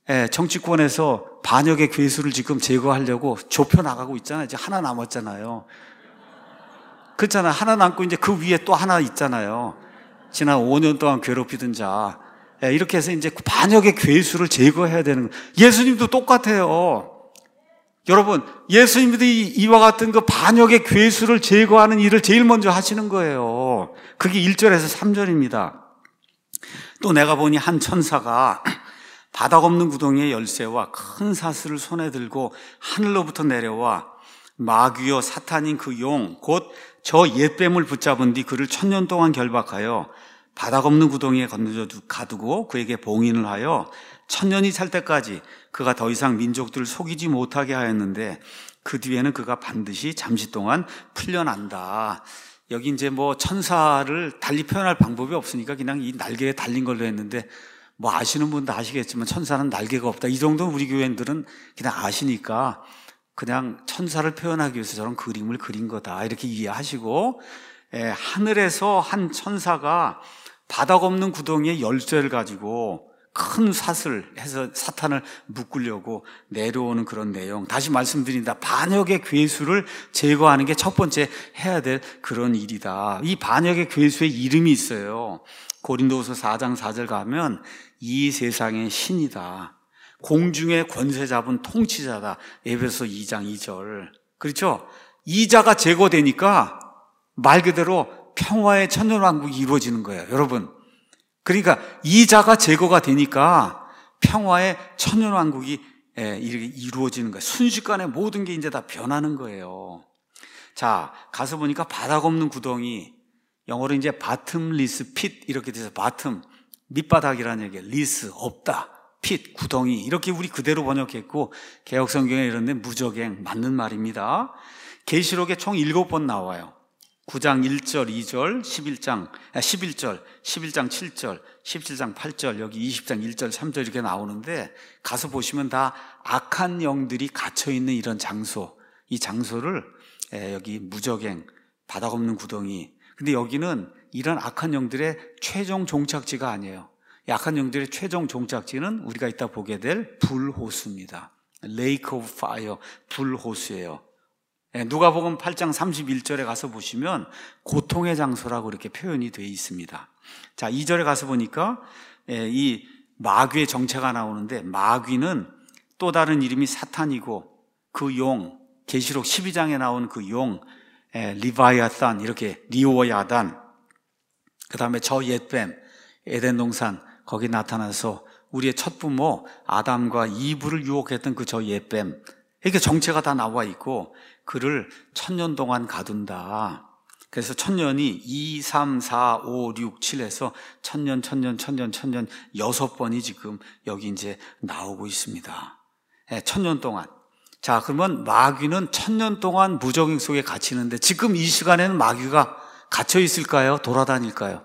Speaker 1: 정치권에서 반역의 괴수를 지금 제거하려고 좁혀 나가고 있잖아요. 이제 하나 남았잖아요. 그렇잖아요. 하나 남고 이제 그 위에 또 하나 있잖아요. 지난 오 년 동안 괴롭히던 자. 이렇게 해서 이제 반역의 괴수를 제거해야 되는 거예요. 예수님도 똑같아요. 여러분, 예수님들이 이와 같은 그 반역의 괴수를 제거하는 일을 제일 먼저 하시는 거예요. 그게 일 절에서 삼 절입니다. 또 내가 보니 한 천사가 바닥 없는 구덩이의 열쇠와 큰 사슬을 손에 들고 하늘로부터 내려와 마귀여 사탄인 그 용 곧 저 옛뱀을 붙잡은 뒤 그를 천년 동안 결박하여 바닥 없는 구덩이에 건져 가두고 그에게 봉인을 하여 천년이 찰 때까지 그가 더 이상 민족들을 속이지 못하게 하였는데 그 뒤에는 그가 반드시 잠시 동안 풀려난다. 여기 이제 뭐 천사를 달리 표현할 방법이 없으니까 그냥 이 날개에 달린 걸로 했는데, 뭐 아시는 분도 아시겠지만 천사는 날개가 없다. 이 정도는 우리 교회인들은 그냥 아시니까 그냥 천사를 표현하기 위해서 저런 그림을 그린 거다 이렇게 이해하시고, 예, 하늘에서 한 천사가 바닥 없는 구덩이에 열쇠를 가지고 큰 사슬 해서 사탄을 묶으려고 내려오는 그런 내용. 다시 말씀드린다. 반역의 괴수를 제거하는 게 첫 번째 해야 될 그런 일이다. 이 반역의 괴수의 이름이 있어요. 고린도후서 사 장 사 절 가면 이 세상의 신이다. 공중의 권세 잡은 통치자다. 에베소 이 장 이 절. 그렇죠? 이자가 제거되니까 말 그대로 평화의 천년왕국이 이루어지는 거예요, 여러분. 그러니까 이자가 제거가 되니까 평화의 천년왕국이 이루어지는 거예요. 순식간에 모든 게 이제 다 변하는 거예요. 자, 가서 보니까 바닥 없는 구덩이, 영어로 이제 bottomless pit 이렇게 돼서 bottom, 밑바닥이라는 얘기예요. less, 없다. pit, 구덩이 이렇게 우리 그대로 번역했고, 개역성경에 이런데 무적행 맞는 말입니다. 계시록에 총 일곱 번 나와요. 구 장 일 절, 이 절, 십일 장, 십일 절, 십일 장 칠 절, 십칠 장 팔 절, 여기 이십 장 일 절, 삼 절 이렇게 나오는데, 가서 보시면 다 악한 영들이 갇혀있는 이런 장소, 이 장소를 여기 무적행, 바닥 없는 구덩이. 근데 여기는 이런 악한 영들의 최종 종착지가 아니에요. 이 악한 영들의 최종 종착지는 우리가 이따 보게 될 불호수입니다. Lake of Fire, 불호수예요. 누가복음 팔 장 삼십일 절에 가서 보시면 고통의 장소라고 이렇게 표현이 되어 있습니다. 자, 이 절에 가서 보니까 이 마귀의 정체가 나오는데, 마귀는 또 다른 이름이 사탄이고 그 용, 계시록 십이 장에 나온 그 용 리바이아탄, 이렇게 리오야단, 그 다음에 저 옛뱀 에덴 동산 거기 나타나서 우리의 첫 부모 아담과 이브를 유혹했던 그 저 옛뱀, 이렇게 정체가 다 나와 있고 그를 천년 동안 가둔다. 그래서 천년이 이, 삼, 사, 오, 육, 칠에서 천년, 천년, 천년, 천년 여섯 번이 지금 여기 이제 나오고 있습니다. 네, 천년 동안. 자, 그러면 마귀는 천년 동안 무적행 속에 갇히는데 지금 이 시간에는 마귀가 갇혀 있을까요? 돌아다닐까요?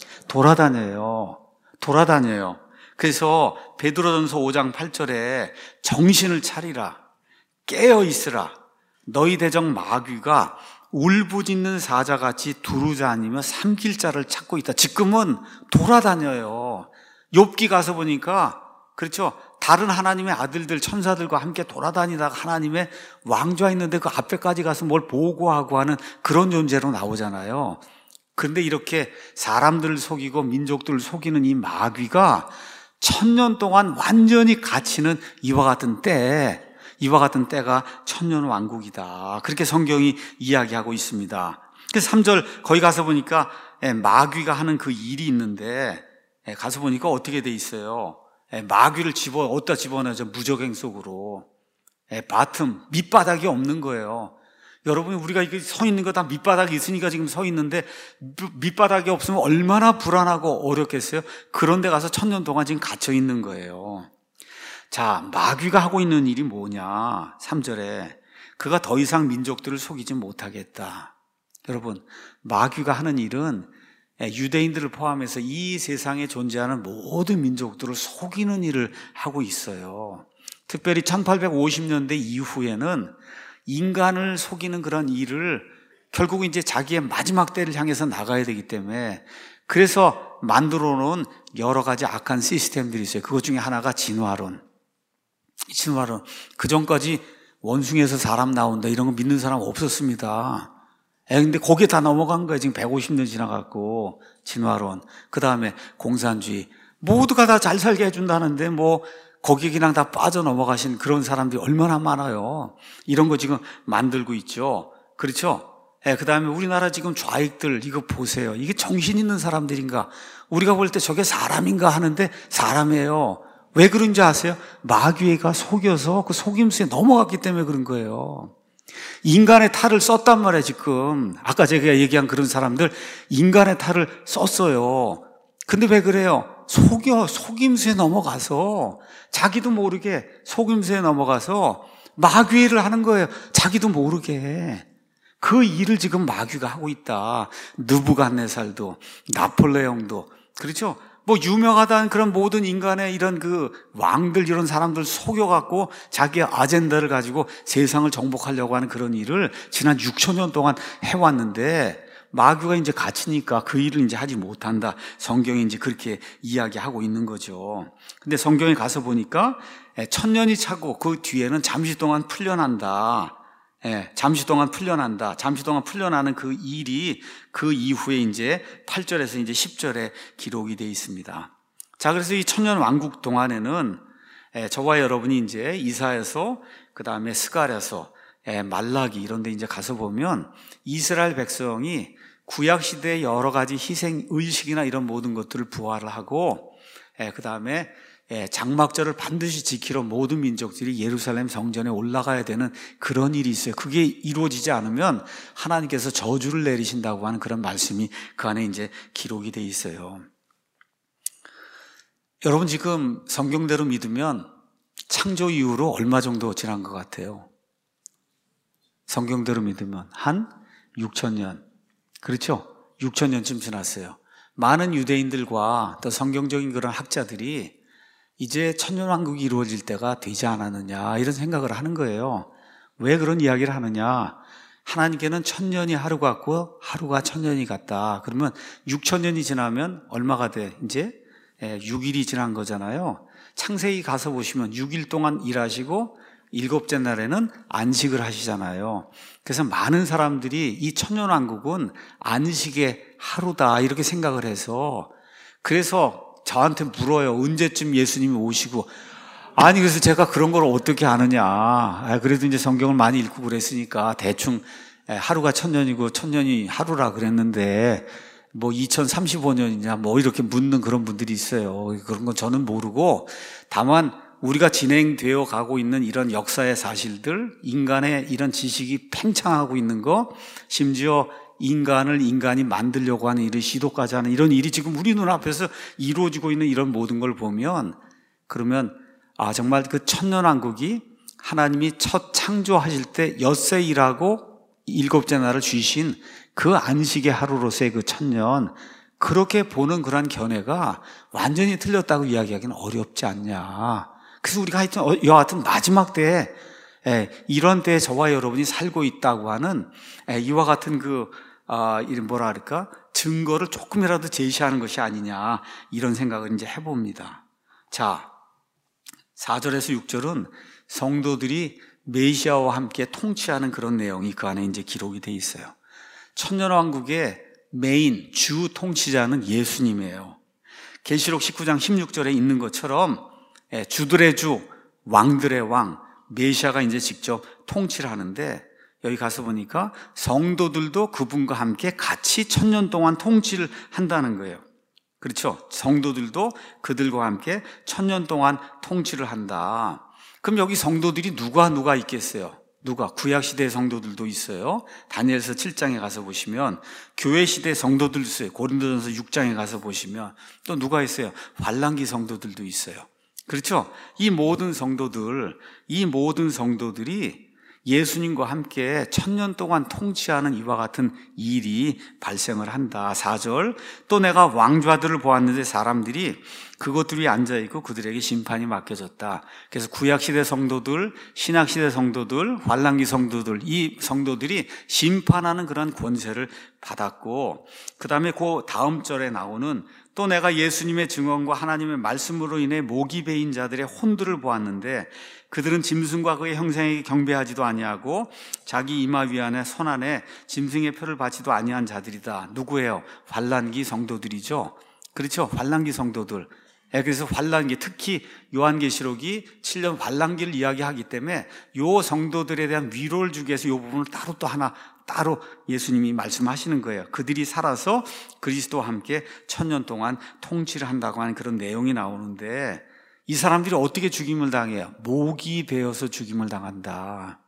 Speaker 1: 돌아다녀요. 돌아다녀요. 그래서 베드로전서 오 장 팔 절에 정신을 차리라. 깨어 있으라. 너희 대적 마귀가 울부짖는 사자같이 두루다니며 삼킬 자를 찾고 있다. 지금은 돌아다녀요. 욥기 가서 보니까, 그렇죠, 다른 하나님의 아들들 천사들과 함께 돌아다니다가 하나님의 왕좌에 있는데 그 앞에까지 가서 뭘 보고하고 하는 그런 존재로 나오잖아요. 그런데 이렇게 사람들을 속이고 민족들을 속이는 이 마귀가 천년 동안 완전히 갇히는 이와 같은 때에, 이와 같은 때가 천년 왕국이다. 그렇게 성경이 이야기하고 있습니다. 그래서 삼 절 거기 가서 보니까 마귀가 하는 그 일이 있는데, 가서 보니까 어떻게 돼 있어요? 마귀를 집어 어디다 집어넣어서 무적행 속으로, 바텀, 밑바닥이 없는 거예요. 여러분이 우리가 이게 서 있는 거 다 밑바닥이 있으니까 지금 서 있는데, 밑바닥이 없으면 얼마나 불안하고 어렵겠어요? 그런 데 가서 천년 동안 지금 갇혀 있는 거예요. 자, 마귀가 하고 있는 일이 뭐냐? 삼 절에 그가 더 이상 민족들을 속이지 못하겠다. 여러분, 마귀가 하는 일은 유대인들을 포함해서 이 세상에 존재하는 모든 민족들을 속이는 일을 하고 있어요. 특별히 천팔백오십 년대 이후에는 인간을 속이는 그런 일을 결국 이제 자기의 마지막 때를 향해서 나가야 되기 때문에, 그래서 만들어 놓은 여러 가지 악한 시스템들이 있어요. 그것 중에 하나가 진화론. 진화론. 그 전까지 원숭이에서 사람 나온다 이런 거 믿는 사람 없었습니다. 에, 근데 거기에 다 넘어간 거예요. 지금 백오십 년 지나갔고. 진화론. 그 다음에 공산주의. 모두가 다 잘 살게 해준다는데 뭐 거기에 그냥 다 빠져넘어가신 그런 사람들이 얼마나 많아요. 이런 거 지금 만들고 있죠. 그렇죠? 예, 그 다음에 우리나라 지금 좌익들 이거 보세요. 이게 정신 있는 사람들인가? 우리가 볼 때 저게 사람인가 하는데 사람이에요. 왜 그런지 아세요? 마귀가 속여서 그 속임수에 넘어갔기 때문에 그런 거예요. 인간의 탈을 썼단 말이에요, 지금. 아까 제가 얘기한 그런 사람들, 인간의 탈을 썼어요. 근데 왜 그래요? 속여, 속임수에 넘어가서, 자기도 모르게 속임수에 넘어가서 마귀를 하는 거예요. 자기도 모르게. 그 일을 지금 마귀가 하고 있다. 느부갓네살도, 나폴레옹도, 그렇죠? 뭐 유명하다는 그런 모든 인간의 이런 그 왕들 이런 사람들 속여갖고 자기의 아젠다를 가지고 세상을 정복하려고 하는 그런 일을 지난 육천 년 동안 해왔는데 마귀가 이제 갇히니까 그 일을 이제 하지 못한다. 성경이 이제 그렇게 이야기하고 있는 거죠. 근데 성경에 가서 보니까 천년이 차고 그 뒤에는 잠시 동안 풀려난다. 예, 잠시 동안 풀려난다. 잠시 동안 풀려나는 그 일이 그 이후에 이제 팔 절에서 이제 십 절에 기록이 되어 있습니다. 자, 그래서 이 천년 왕국 동안에는 예, 저와 여러분이 이제 이사야서, 그 다음에 스가랴서, 예, 말라기 이런 데 이제 가서 보면 이스라엘 백성이 구약 시대의 여러 가지 희생 의식이나 이런 모든 것들을 부활을 하고, 예, 그 다음에 예, 장막절을 반드시 지키러 모든 민족들이 예루살렘 성전에 올라가야 되는 그런 일이 있어요. 그게 이루어지지 않으면 하나님께서 저주를 내리신다고 하는 그런 말씀이 그 안에 이제 기록이 돼 있어요. 여러분 지금 성경대로 믿으면 창조 이후로 얼마 정도 지난 것 같아요? 성경대로 믿으면 한 육천 년. 그렇죠? 육천 년쯤 지났어요. 많은 유대인들과 또 성경적인 그런 학자들이 이제 천년왕국이 이루어질 때가 되지 않았느냐 이런 생각을 하는 거예요. 왜 그런 이야기를 하느냐? 하나님께는 천년이 하루 같고 하루가 천년이 같다. 그러면 육천 년이 지나면 얼마가 돼? 이제 육 일이 지난 거잖아요. 창세기 가서 보시면 육 일 동안 일하시고 일곱째 날에는 안식을 하시잖아요. 그래서 많은 사람들이 이 천년왕국은 안식의 하루다 이렇게 생각을 해서, 그래서 저한테 물어요. 언제쯤 예수님이 오시고. 아니, 그래서 제가 그런 걸 어떻게 아느냐. 그래도 이제 성경을 많이 읽고 그랬으니까 대충 하루가 천년이고 천년이 하루라 그랬는데 뭐 이천삼십오 년이냐 뭐 이렇게 묻는 그런 분들이 있어요. 그런 건 저는 모르고, 다만 우리가 진행되어 가고 있는 이런 역사의 사실들, 인간의 이런 지식이 팽창하고 있는 거, 심지어 인간을 인간이 만들려고 하는 일을 시도까지 하는 이런 일이 지금 우리 눈앞에서 이루어지고 있는 이런 모든 걸 보면, 그러면 아 정말 그 천년왕국이 하나님이 첫 창조하실 때 엿새 일하고 일곱째 날을 쉬신 그 안식의 하루로서의 그 천년, 그렇게 보는 그런 견해가 완전히 틀렸다고 이야기하기는 어렵지 않냐. 그래서 우리가 하여튼 여하튼 마지막 때에 이런 때에 저와 여러분이 살고 있다고 하는 이와 같은 그 아, 이 뭐라 할까? 증거를 조금이라도 제시하는 것이 아니냐, 이런 생각을 이제 해봅니다. 자, 사 절에서 육 절은 성도들이 메시아와 함께 통치하는 그런 내용이 그 안에 이제 기록이 돼 있어요. 천년왕국의 메인, 주 통치자는 예수님이에요. 계시록 십구 장 십육 절에 있는 것처럼 주들의 주, 왕들의 왕, 메시아가 이제 직접 통치를 하는데, 여기 가서 보니까 성도들도 그분과 함께 같이 천년 동안 통치를 한다는 거예요. 그렇죠? 성도들도 그들과 함께 천년 동안 통치를 한다. 그럼 여기 성도들이 누가 누가 있겠어요? 누가? 구약시대 성도들도 있어요. 다니엘서 칠 장에 가서 보시면 교회 시대 성도들도 있어요. 고린도전서 육 장에 가서 보시면 또 누가 있어요? 환란기 성도들도 있어요. 그렇죠? 이 모든 성도들, 이 모든 성도들이 예수님과 함께 천년 동안 통치하는 이와 같은 일이 발생을 한다. 사 절, 또 내가 왕좌들을 보았는데 사람들이 그것들이 앉아있고 그들에게 심판이 맡겨졌다. 그래서 구약시대 성도들, 신약시대 성도들, 환란기 성도들, 이 성도들이 심판하는 그런 권세를 받았고, 그 다음에 그 다음 절에 나오는 또 내가 예수님의 증언과 하나님의 말씀으로 인해 목이 베인 자들의 혼들을 보았는데 그들은 짐승과 그의 형상에게 경배하지도 아니하고 자기 이마 위안에 손 안에 짐승의 표를 받지도 아니한 자들이다. 누구예요? 환란기 성도들이죠. 그렇죠? 환란기 성도들. 예, 그래서 환란기, 특히 요한계시록이 칠 년 환란기를 이야기하기 때문에 요 성도들에 대한 위로를 주기 위해서 요 부분을 따로 또 하나 따로 예수님이 말씀하시는 거예요. 그들이 살아서 그리스도와 함께 천년 동안 통치를 한다고 하는 그런 내용이 나오는데, 이 사람들이 어떻게 죽임을 당해요? 목이 베어서 죽임을 당한다.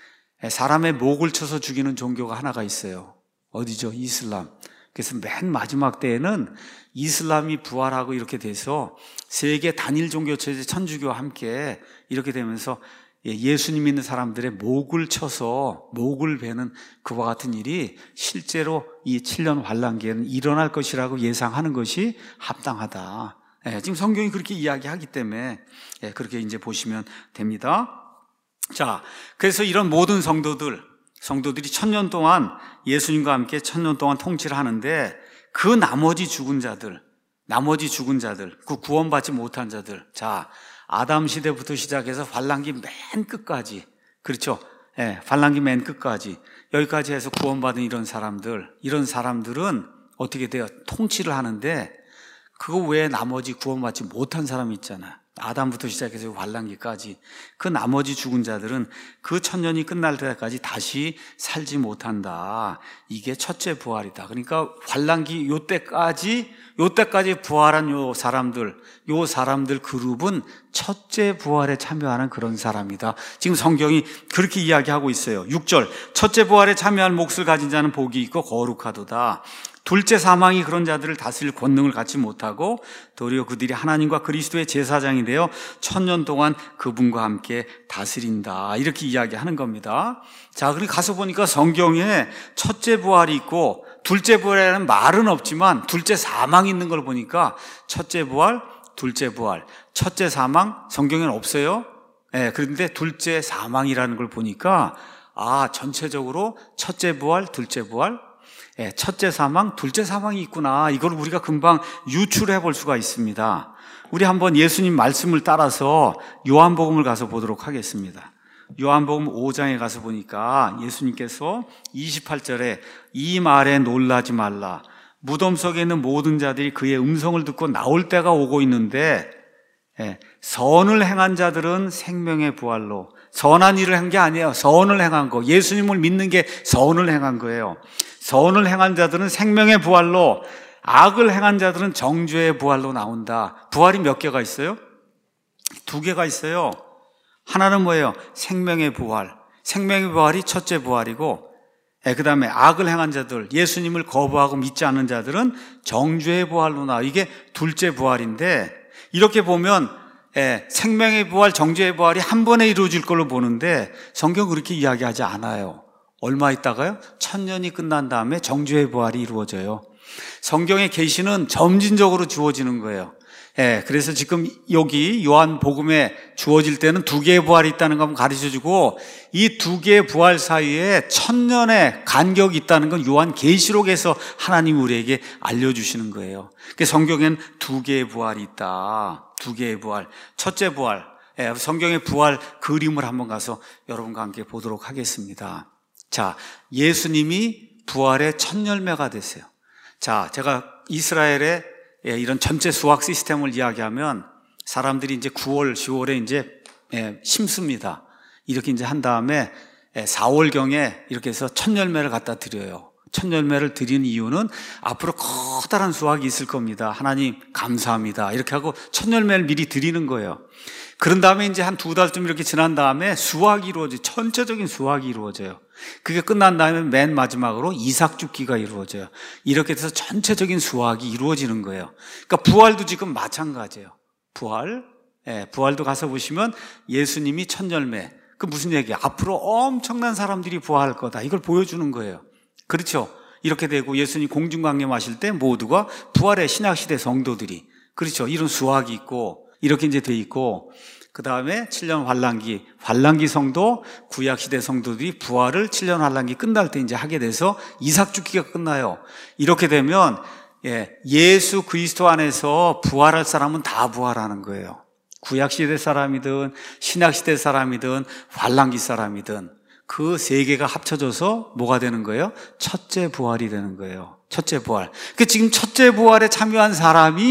Speaker 1: 사람의 목을 쳐서 죽이는 종교가 하나가 있어요. 어디죠? 이슬람. 그래서 맨 마지막 때에는 이슬람이 부활하고 이렇게 돼서 세계 단일 종교체제 천주교와 함께 이렇게 되면서 예수님 믿는 사람들의 목을 쳐서 목을 베는 그와 같은 일이 실제로 이 칠 년 환란기에는 일어날 것이라고 예상하는 것이 합당하다. 예, 지금 성경이 그렇게 이야기하기 때문에 예, 그렇게 이제 보시면 됩니다. 자, 그래서 이런 모든 성도들, 성도들이 천년 동안 예수님과 함께 천년 동안 통치를 하는데, 그 나머지 죽은 자들, 나머지 죽은 자들, 그 구원받지 못한 자들, 자, 아담 시대부터 시작해서 환란기 맨 끝까지, 그렇죠? 예, 환란기 맨 끝까지 여기까지 해서 구원받은 이런 사람들, 이런 사람들은 어떻게 돼요? 통치를 하는데, 그거 외에 나머지 구원받지 못한 사람이 있잖아요. 아담부터 시작해서 환란기까지 그 나머지 죽은 자들은 그 천년이 끝날 때까지 다시 살지 못한다. 이게 첫째 부활이다. 그러니까 환란기 요 때까지 요 때까지 부활한 요 사람들, 요 사람들 그룹은 첫째 부활에 참여하는 그런 사람이다. 지금 성경이 그렇게 이야기하고 있어요. 육 절, 첫째 부활에 참여할 몫을 가진 자는 복이 있고 거룩하도다. 둘째 사망이 그런 자들을 다스릴 권능을 갖지 못하고 도리어 그들이 하나님과 그리스도의 제사장이 되어 천년 동안 그분과 함께 다스린다. 이렇게 이야기하는 겁니다. 자, 그리고 가서 보니까 성경에 첫째 부활이 있고 둘째 부활이라는 말은 없지만 둘째 사망이 있는 걸 보니까 첫째 부활, 둘째 부활, 첫째 사망 성경에는 없어요. 네, 그런데 둘째 사망이라는 걸 보니까 아, 전체적으로 첫째 부활, 둘째 부활, 예, 첫째 사망, 둘째 사망이 있구나. 이걸 우리가 금방 유출해 볼 수가 있습니다. 우리 한번 예수님 말씀을 따라서 요한복음을 가서 보도록 하겠습니다. 요한복음 오 장에 가서 보니까 예수님께서 이십팔 절에 이 말에 놀라지 말라. 무덤 속에 있는 모든 자들이 그의 음성을 듣고 나올 때가 오고 있는데, 예, 선을 행한 자들은 생명의 부활로, 선한 일을 한 게 아니에요. 선을 행한 거. 예수님을 믿는 게 선을 행한 거예요. 선을 행한 자들은 생명의 부활로, 악을 행한 자들은 정죄의 부활로 나온다. 부활이 몇 개가 있어요? 두 개가 있어요. 하나는 뭐예요? 생명의 부활. 생명의 부활이 첫째 부활이고, 예, 그 다음에 악을 행한 자들, 예수님을 거부하고 믿지 않는 자들은 정죄의 부활로 나와. 이게 둘째 부활인데, 이렇게 보면 예, 생명의 부활, 정죄의 부활이 한 번에 이루어질 걸로 보는데 성경은 그렇게 이야기하지 않아요. 얼마 있다가요? 천년이 끝난 다음에 정죄의 부활이 이루어져요. 성경의 계시는 점진적으로 주어지는 거예요. 예, 그래서 지금 여기 요한복음에 주어질 때는 두 개의 부활이 있다는 걸 가르쳐주고, 이 두 개의 부활 사이에 천년의 간격이 있다는 건 요한계시록에서 하나님이 우리에게 알려주시는 거예요. 그러니까 성경에는 두 개의 부활이 있다. 두 개의 부활. 첫째 부활. 예, 성경의 부활 그림을 한번 가서 여러분과 함께 보도록 하겠습니다. 자, 예수님이 부활의 첫 열매가 되세요. 자, 제가 이스라엘의 예, 이런 전체 수학 시스템을 이야기하면 사람들이 이제 구월, 시월에 이제 예, 심습니다. 이렇게 이제 한 다음에 예, 사월경에 이렇게 해서 첫 열매를 갖다 드려요. 첫 열매를 드리는 이유는 앞으로 커다란 수확이 있을 겁니다. 하나님 감사합니다. 이렇게 하고 첫 열매를 미리 드리는 거예요. 그런 다음에 이제 한 두 달쯤 이렇게 지난 다음에 수확이 이루어져요. 전체적인 수확이 이루어져요. 그게 끝난 다음에 맨 마지막으로 이삭 죽기가 이루어져요. 이렇게 돼서 전체적인 수확이 이루어지는 거예요. 그러니까 부활도 지금 마찬가지예요. 부활, 예, 부활도 가서 보시면 예수님이 첫 열매. 그 무슨 얘기야? 앞으로 엄청난 사람들이 부활할 거다. 이걸 보여주는 거예요. 그렇죠? 이렇게 되고 예수님 공중강림하실 때 모두가 부활의 신약시대 성도들이, 그렇죠? 이런 수확이 있고 이렇게 이제 돼 있고, 그 다음에 칠 년 환란기, 환란기 성도, 구약시대 성도들이 부활을 칠 년 환란기 끝날 때 이제 하게 돼서 이삭 죽기가 끝나요. 이렇게 되면 예, 예수 그리스도 안에서 부활할 사람은 다 부활하는 거예요. 구약시대 사람이든 신약시대 사람이든 환란기 사람이든 그 세 개가 합쳐져서 뭐가 되는 거예요? 첫째 부활이 되는 거예요. 첫째 부활. 그 지금 첫째 부활에 참여한 사람이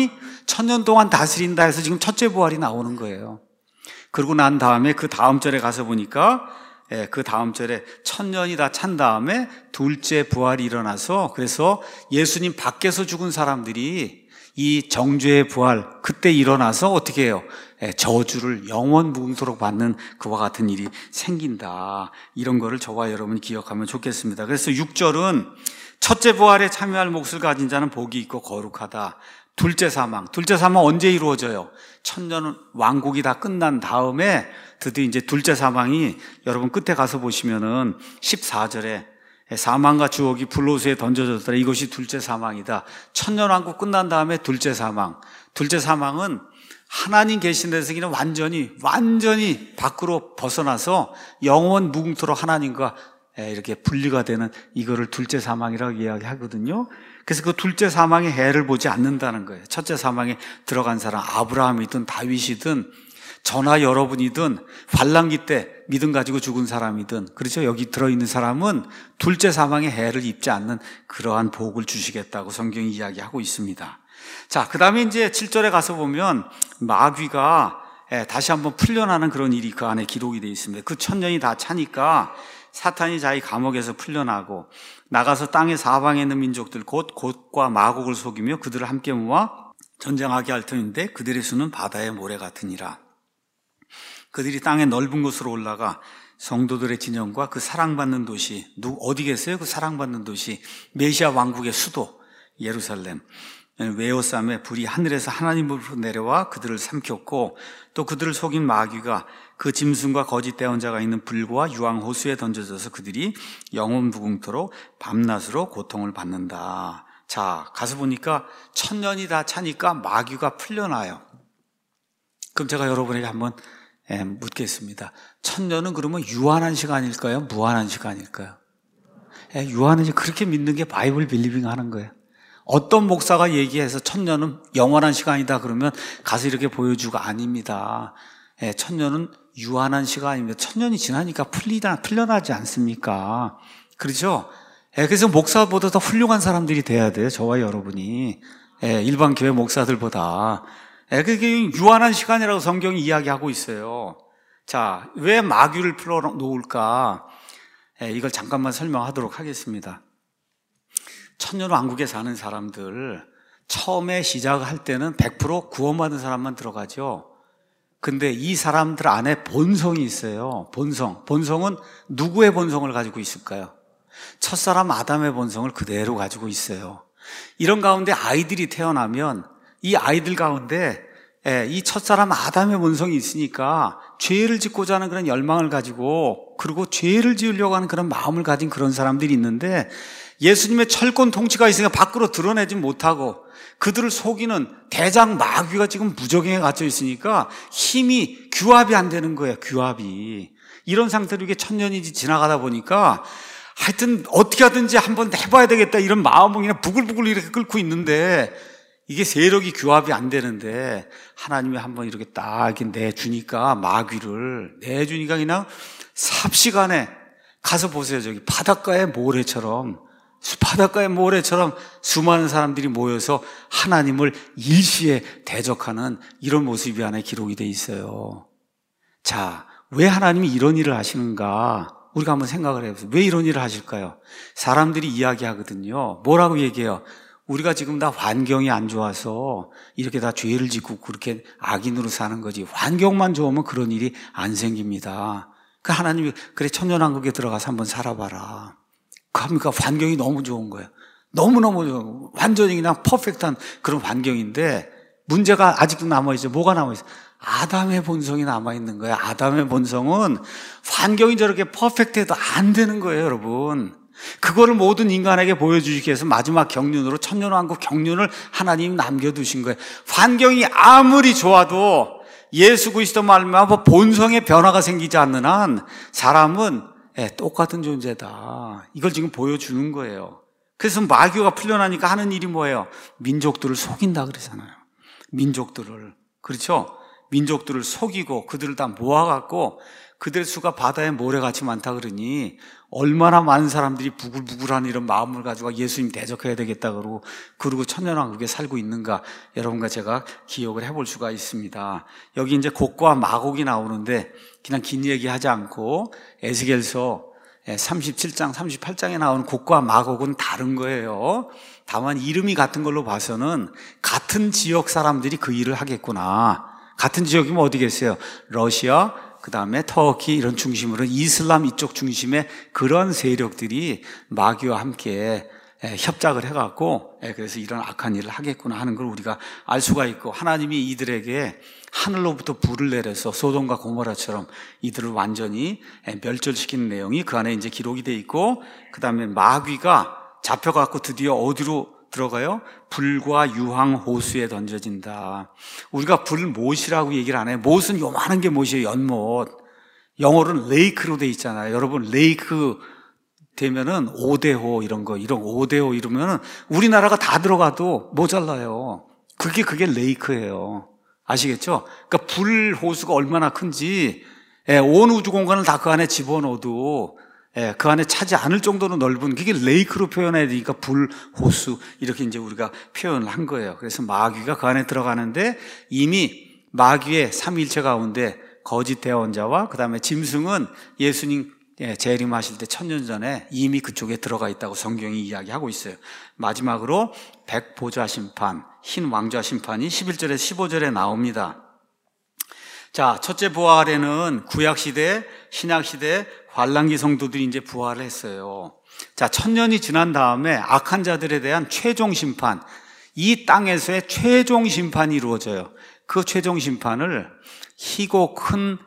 Speaker 1: 천년 동안 다스린다 해서 지금 첫째 부활이 나오는 거예요. 그러고 난 다음에 그 다음 절에 가서 보니까 예, 그 다음 절에 천년이 다 찬 다음에 둘째 부활이 일어나서 그래서 예수님 밖에서 죽은 사람들이 이 정죄의 부활 그때 일어나서 어떻게 해요? 예, 저주를 영원 무궁토록 받는 그와 같은 일이 생긴다. 이런 거를 저와 여러분이 기억하면 좋겠습니다. 그래서 육 절은 첫째 부활에 참여할 몫을 가진 자는 복이 있고 거룩하다. 둘째 사망. 둘째 사망 언제 이루어져요? 천년 왕국이 다 끝난 다음에 드디어 이제 둘째 사망이 여러분 끝에 가서 보시면은 십사 절에 사망과 주옥이 불로수에 던져졌더라. 이것이 둘째 사망이다. 천년 왕국 끝난 다음에 둘째 사망. 둘째 사망은 하나님 계신 데서는 완전히 완전히 밖으로 벗어나서 영원 무궁토록 하나님과 이렇게 분리가 되는 이거를 둘째 사망이라고 이야기하거든요. 그래서 그 둘째 사망의 해를 보지 않는다는 거예요. 첫째 사망에 들어간 사람, 아브라함이든 다윗이든 저나 여러분이든 환란기 때 믿음 가지고 죽은 사람이든 그렇죠. 여기 들어있는 사람은 둘째 사망의 해를 입지 않는 그러한 복을 주시겠다고 성경이 이야기하고 있습니다. 자, 그 다음에 이제 칠 절에 가서 보면 마귀가 다시 한번 풀려나는 그런 일이 그 안에 기록이 되어 있습니다. 그 천년이 다 차니까 사탄이 자기 감옥에서 풀려나고 나가서 땅의 사방에 있는 민족들 곧 곧과 마곡을 속이며 그들을 함께 모아 전쟁하게 할 터인데 그들의 수는 바다의 모래 같으니라. 그들이 땅의 넓은 곳으로 올라가 성도들의 진영과 그 사랑받는 도시, 누 어디 계세요? 그 사랑받는 도시 메시아 왕국의 수도 예루살렘 외호쌈에 불이 하늘에서 하나님으로부터 내려와 그들을 삼켰고 또 그들을 속인 마귀가 그 짐승과 거짓 대언자가 있는 불과 유황 호수에 던져져서 그들이 영원 무궁토록 밤낮으로 고통을 받는다. 자, 가서 보니까 천년이 다 차니까 마귀가 풀려나요. 그럼 제가 여러분에게 한번 예, 묻겠습니다. 천년은 그러면 유한한 시간일까요? 무한한 시간일까요? 예, 유한한 시간, 그렇게 믿는 게 바이블 빌리빙 하는 거예요. 어떤 목사가 얘기해서 천년은 영원한 시간이다 그러면 가서 이렇게 보여주고 아닙니다. 예, 천년은 유한한 시간입니다. 천년이 지나니까 풀리다, 풀려나지 않습니까? 그렇죠? 예, 그래서 목사보다 더 훌륭한 사람들이 돼야 돼요. 저와 여러분이. 예, 일반 교회 목사들보다. 예, 그게 유한한 시간이라고 성경이 이야기하고 있어요. 자, 왜 마귀를 풀어놓을까? 예, 이걸 잠깐만 설명하도록 하겠습니다. 천년 왕국에 사는 사람들 처음에 시작할 때는 백 퍼센트 구원받은 사람만 들어가죠. 근데 이 사람들 안에 본성이 있어요. 본성. 본성은 누구의 본성을 가지고 있을까요? 첫사람 아담의 본성을 그대로 가지고 있어요. 이런 가운데 아이들이 태어나면 이 아이들 가운데 이 첫사람 아담의 본성이 있으니까 죄를 짓고자 하는 그런 열망을 가지고 그리고 죄를 지으려고 하는 그런 마음을 가진 그런 사람들이 있는데 예수님의 철권 통치가 있으니까 밖으로 드러내지 못하고 그들을 속이는 대장 마귀가 지금 무적행에 갇혀 있으니까 힘이 규합이 안 되는 거예요. 규합이. 이런 상태로 이게 천년이 지나가다 보니까 하여튼 어떻게 하든지 한번 해봐야 되겠다 이런 마음은 그냥 부글부글 이렇게 끓고 있는데 이게 세력이 규합이 안 되는데 하나님이 한번 이렇게 딱 내주니까 마귀를 내주니까 그냥 삽시간에 가서 보세요. 저기 바닷가의 모래처럼 바닷가의 모래처럼 수많은 사람들이 모여서 하나님을 일시에 대적하는 이런 모습이 안에 기록이 돼 있어요. 자, 왜 하나님이 이런 일을 하시는가? 우리가 한번 생각을 해보세요. 왜 이런 일을 하실까요? 사람들이 이야기하거든요. 뭐라고 얘기해요? 우리가 지금 다 환경이 안 좋아서 이렇게 다 죄를 짓고 그렇게 악인으로 사는 거지. 환경만 좋으면 그런 일이 안 생깁니다. 그 하나님이 그래 천년왕국에 들어가서 한번 살아봐라. 그러니까 환경이 너무 좋은 거예요. 너무너무 좋은 거예요. 완전히 그냥 퍼펙트한 그런 환경인데 문제가 아직도 남아있어요. 뭐가 남아있어요? 아담의 본성이 남아있는 거예요. 아담의 본성은 환경이 저렇게 퍼펙트해도 안 되는 거예요, 여러분. 그거를 모든 인간에게 보여주시기 위해서 마지막 경륜으로 천년왕국 경륜을 하나님이 남겨두신 거예요. 환경이 아무리 좋아도 예수 그리스도 말미암아 본성의 변화가 생기지 않는 한 사람은 예, 똑같은 존재다. 이걸 지금 보여주는 거예요. 그래서 마귀가 풀려나니까 하는 일이 뭐예요? 민족들을 속인다 그러잖아요. 민족들을. 그렇죠? 민족들을 속이고 그들을 다 모아갖고 그들 수가 바다의 모래같이 많다 그러니 얼마나 많은 사람들이 부글부글한 이런 마음을 가지고 예수님 대적해야 되겠다 그러고 그러고 천년왕국에 살고 있는가 여러분과 제가 기억을 해볼 수가 있습니다. 여기 이제 곡과 마곡이 나오는데 그냥 긴 얘기하지 않고 에스겔서 삼십칠 장, 삼십팔 장에 나오는 곡과 마곡은 다른 거예요. 다만 이름이 같은 걸로 봐서는 같은 지역 사람들이 그 일을 하겠구나. 같은 지역이면 어디겠어요? 러시아, 그 다음에 터키 이런 중심으로 이슬람 이쪽 중심의 그런 세력들이 마귀와 함께 협작을 해갖고 그래서 이런 악한 일을 하겠구나 하는 걸 우리가 알 수가 있고 하나님이 이들에게 하늘로부터 불을 내려서 소돔과 고모라처럼 이들을 완전히 멸절시키는 내용이 그 안에 이제 기록이 돼 있고 그 다음에 마귀가 잡혀갖고 드디어 어디로 들어가요? 불과 유황 호수에 던져진다. 우리가 불못이라고 얘기를 안 해요. 못은 요만한 게 못이에요. 연못. 영어로는 레이크로 돼 있잖아요. 여러분 레이크 되면은 오대호 이런 거 이런 오대호 이러면은 우리나라가 다 들어가도 모자라요. 그게 그게 레이크예요. 아시겠죠? 그러니까 불 호수가 얼마나 큰지 온 우주 공간을 다 그 안에 집어넣어도 예, 그 안에 차지 않을 정도로 넓은 그게 레이크로 표현해야 되니까 불, 호수 이렇게 이제 우리가 표현을 한 거예요. 그래서 마귀가 그 안에 들어가는데 이미 마귀의 삼위일체 가운데 거짓 대언자와 그 다음에 짐승은 예수님 재림하실 때 천년 전에 이미 그쪽에 들어가 있다고 성경이 이야기하고 있어요. 마지막으로 백보좌 심판, 흰 왕좌 심판이 십일 절에서 십오 절에 나옵니다. 자, 첫째 부활에는 구약시대, 신약시대, 환란기 성도들이 이제 부활을 했어요. 자, 천년이 지난 다음에 악한 자들에 대한 최종 심판, 이 땅에서의 최종 심판이 이루어져요. 그 최종 심판을 희고 큰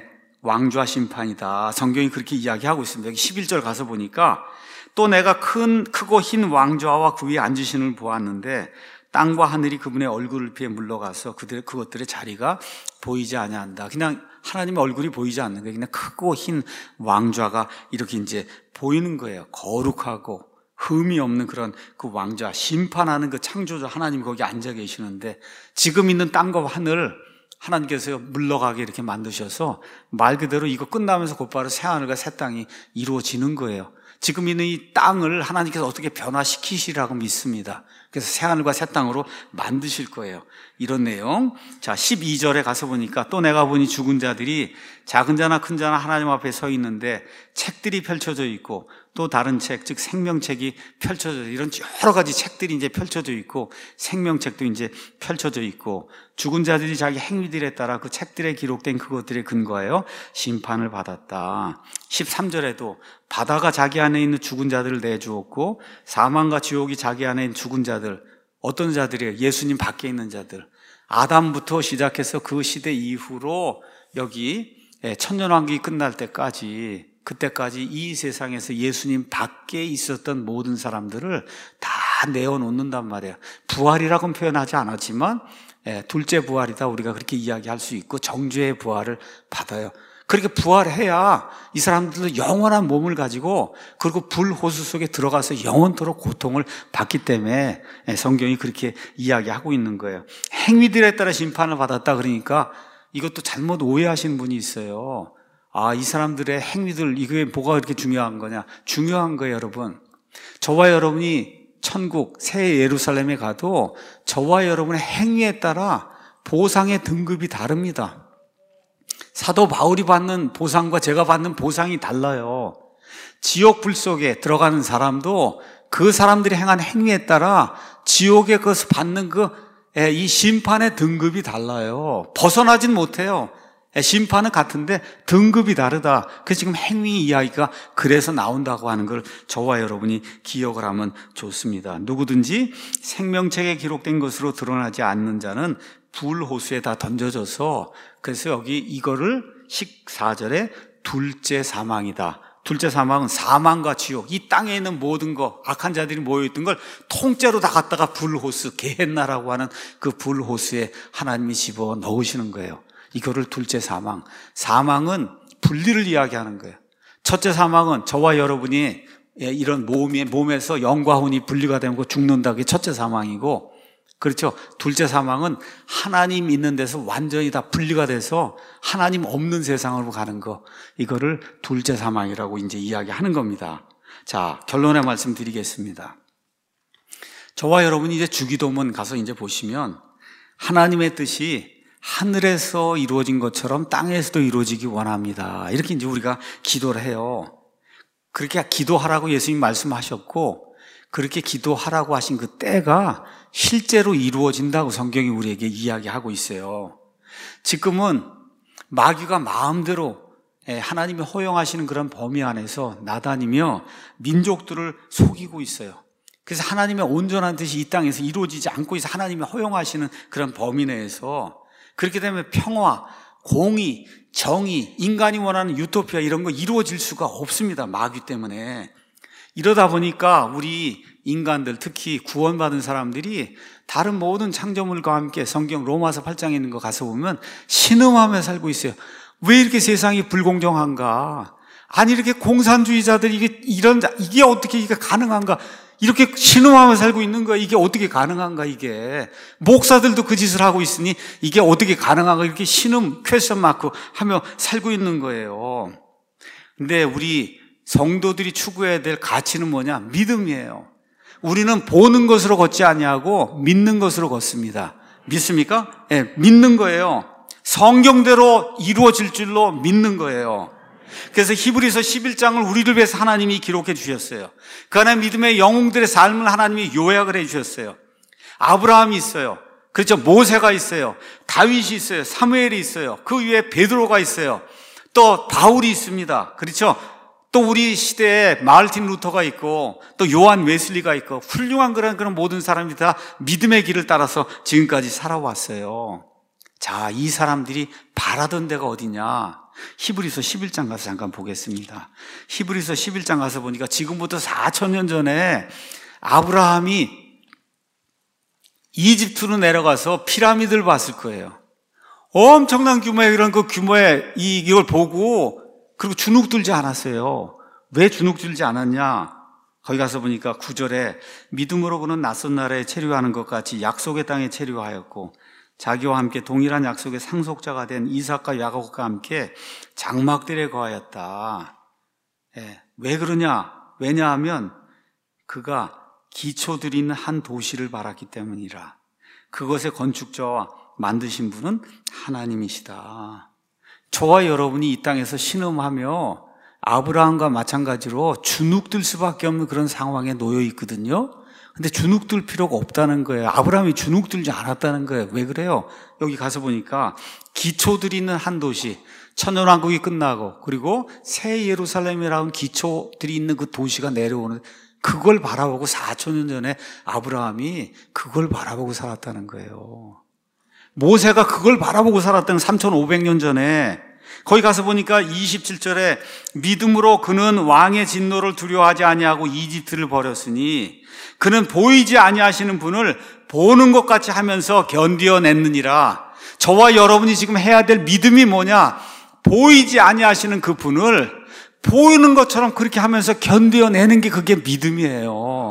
Speaker 1: 왕좌 심판이다. 성경이 그렇게 이야기하고 있습니다. 여기 십일 절 가서 보니까 또 내가 큰, 크고 흰 왕좌와 그 위에 앉으시는 보았는데 땅과 하늘이 그분의 얼굴을 피해 물러가서 그들, 그것들의 자리가 보이지 아니한다. 그냥 하나님의 얼굴이 보이지 않는 거예요. 그냥 크고 흰 왕좌가 이렇게 이제 보이는 거예요. 거룩하고 흠이 없는 그런 그 왕좌, 심판하는 그 창조주 하나님이 거기 앉아 계시는데 지금 있는 땅과 하늘 하나님께서 물러가게 이렇게 만드셔서 말 그대로 이거 끝나면서 곧바로 새하늘과 새 땅이 이루어지는 거예요. 지금 있는 이 땅을 하나님께서 어떻게 변화시키시라고 믿습니다. 그래서 새하늘과 새 땅으로 만드실 거예요. 이런 내용. 자, 십이 절에 가서 보니까 또 내가 보니 죽은 자들이 작은 자나 큰 자나 하나님 앞에 서 있는데 책들이 펼쳐져 있고 또 다른 책, 즉 생명책이 펼쳐져 있고 이런 여러 가지 책들이 이제 펼쳐져 있고 생명책도 이제 펼쳐져 있고 죽은 자들이 자기 행위들에 따라 그 책들에 기록된 그것들에 근거하여 심판을 받았다. 십삼 절에도 바다가 자기 안에 있는 죽은 자들을 내주었고 사망과 지옥이 자기 안에 있는 죽은 자들, 어떤 자들이에요? 예수님 밖에 있는 자들. 아담부터 시작해서 그 시대 이후로 여기 천년왕국이 끝날 때까지 그때까지 이 세상에서 예수님 밖에 있었던 모든 사람들을 다 내어놓는단 말이에요. 부활이라고는 표현하지 않았지만 둘째 부활이다 우리가 그렇게 이야기할 수 있고 정죄의 부활을 받아요. 그렇게 부활해야 이 사람들도 영원한 몸을 가지고 그리고 불호수 속에 들어가서 영원토록 고통을 받기 때문에 성경이 그렇게 이야기하고 있는 거예요. 행위들에 따라 심판을 받았다 그러니까 이것도 잘못 오해하시는 분이 있어요. 아, 이 사람들의 행위들 이게 뭐가 그렇게 중요한 거냐? 중요한 거예요, 여러분. 저와 여러분이 천국 새 예루살렘에 가도 저와 여러분의 행위에 따라 보상의 등급이 다릅니다. 사도 바울이 받는 보상과 제가 받는 보상이 달라요. 지옥 불 속에 들어가는 사람도 그 사람들이 행한 행위에 따라 지옥에 그것을 받는 그 이 심판의 등급이 달라요. 벗어나진 못해요. 심판은 같은데 등급이 다르다. 그래서 지금 행위 이야기가 그래서 나온다고 하는 걸 저와 여러분이 기억을 하면 좋습니다. 누구든지 생명책에 기록된 것으로 드러나지 않는 자는 불호수에 다 던져져서 그래서 여기 이거를 십사 절에 둘째 사망이다. 둘째 사망은 사망과 지옥, 이 땅에 있는 모든 거, 악한 자들이 모여있던 걸 통째로 다 갖다가 불호수, 게헨나라고 하는 그 불호수에 하나님이 집어 넣으시는 거예요. 이거를 둘째 사망. 사망은 분리를 이야기하는 거예요. 첫째 사망은 저와 여러분이 이런 몸에, 몸에서 영과 혼이 분리가 되고 죽는다. 그게 첫째 사망이고, 그렇죠. 둘째 사망은 하나님 있는 데서 완전히 다 분리가 돼서 하나님 없는 세상으로 가는 거, 이거를 둘째 사망이라고 이제 이야기하는 겁니다. 자, 결론의 말씀 드리겠습니다. 저와 여러분이 이제 주기도문 가서 이제 보시면 하나님의 뜻이 하늘에서 이루어진 것처럼 땅에서도 이루어지기 원합니다. 이렇게 이제 우리가 기도를 해요. 그렇게 기도하라고 예수님 말씀하셨고, 그렇게 기도하라고 하신 그 때가 실제로 이루어진다고 성경이 우리에게 이야기하고 있어요. 지금은 마귀가 마음대로 하나님이 허용하시는 그런 범위 안에서 나다니며 민족들을 속이고 있어요. 그래서 하나님의 온전한 뜻이 이 땅에서 이루어지지 않고 있어. 하나님이 허용하시는 그런 범위 내에서 그렇게 되면 평화, 공의, 정의, 인간이 원하는 유토피아 이런 거 이루어질 수가 없습니다. 마귀 때문에. 이러다 보니까 우리 인간들, 특히 구원받은 사람들이 다른 모든 창조물과 함께 성경 로마서 팔 장에 있는 거 가서 보면 신음하며 살고 있어요. 왜 이렇게 세상이 불공정한가? 아니 이렇게 공산주의자들이 이게 이런 이게 어떻게 이게 가능한가? 이렇게 신음하며 살고 있는 거야. 이게 어떻게 가능한가? 이게 목사들도 그 짓을 하고 있으니 이게 어떻게 가능한가? 이렇게 신음 퀘스천 마크 하며 살고 있는 거예요. 근데 우리 성도들이 추구해야 될 가치는 뭐냐? 믿음이에요. 우리는 보는 것으로 걷지 아니하고 믿는 것으로 걷습니다. 믿습니까? 예, 네, 믿는 거예요. 성경대로 이루어질 줄로 믿는 거예요. 그래서 히브리서 십일 장을 우리를 위해서 하나님이 기록해 주셨어요. 그 안에 믿음의 영웅들의 삶을 하나님이 요약을 해 주셨어요. 아브라함이 있어요. 그렇죠. 모세가 있어요. 다윗이 있어요. 사무엘이 있어요. 그 위에 베드로가 있어요. 또 바울이 있습니다. 그렇죠. 또 우리 시대에 마르틴 루터가 있고 또 요한 웨슬리가 있고 훌륭한 그런 그런 모든 사람들이 다 믿음의 길을 따라서 지금까지 살아왔어요. 자, 이 사람들이 바라던 데가 어디냐? 히브리서 십일 장 가서 잠깐 보겠습니다. 히브리서 십일 장 가서 보니까 지금부터 사천 년 전에 아브라함이 이집트로 내려가서 피라미드를 봤을 거예요. 엄청난 규모의 이런 그 규모의 이걸 보고 그리고 주눅 들지 않았어요. 왜 주눅 들지 않았냐? 거기 가서 보니까 구 절에 믿음으로 그는 낯선 나라에 체류하는 것 같이 약속의 땅에 체류하였고 자기와 함께 동일한 약속의 상속자가 된 이삭과 야곱과 함께 장막들에 거하였다. 예, 왜 그러냐? 왜냐하면 그가 기초들이 있는 한 도시를 바랐기 때문이라. 그것의 건축자와 만드신 분은 하나님이시다. 저와 여러분이 이 땅에서 신음하며 아브라함과 마찬가지로 주눅들 수밖에 없는 그런 상황에 놓여 있거든요. 근데 주눅들 필요가 없다는 거예요. 아브라함이 주눅들지 않았다는 거예요. 왜 그래요? 여기 가서 보니까 기초들이 있는 한 도시, 천년왕국이 끝나고 그리고 새 예루살렘이라는 기초들이 있는 그 도시가 내려오는 그걸 바라보고 사천 년 전에 아브라함이 그걸 바라보고 살았다는 거예요. 모세가 그걸 바라보고 살았다는 삼천오백 년 전에 거기 가서 보니까 이십칠 절에 믿음으로 그는 왕의 진노를 두려워하지 아니하고 이집트를 버렸으니 그는 보이지 아니하시는 분을 보는 것 같이 하면서 견디어냈느니라. 저와 여러분이 지금 해야 될 믿음이 뭐냐? 보이지 아니하시는 그 분을 보이는 것처럼 그렇게 하면서 견디어내는 게 그게 믿음이에요.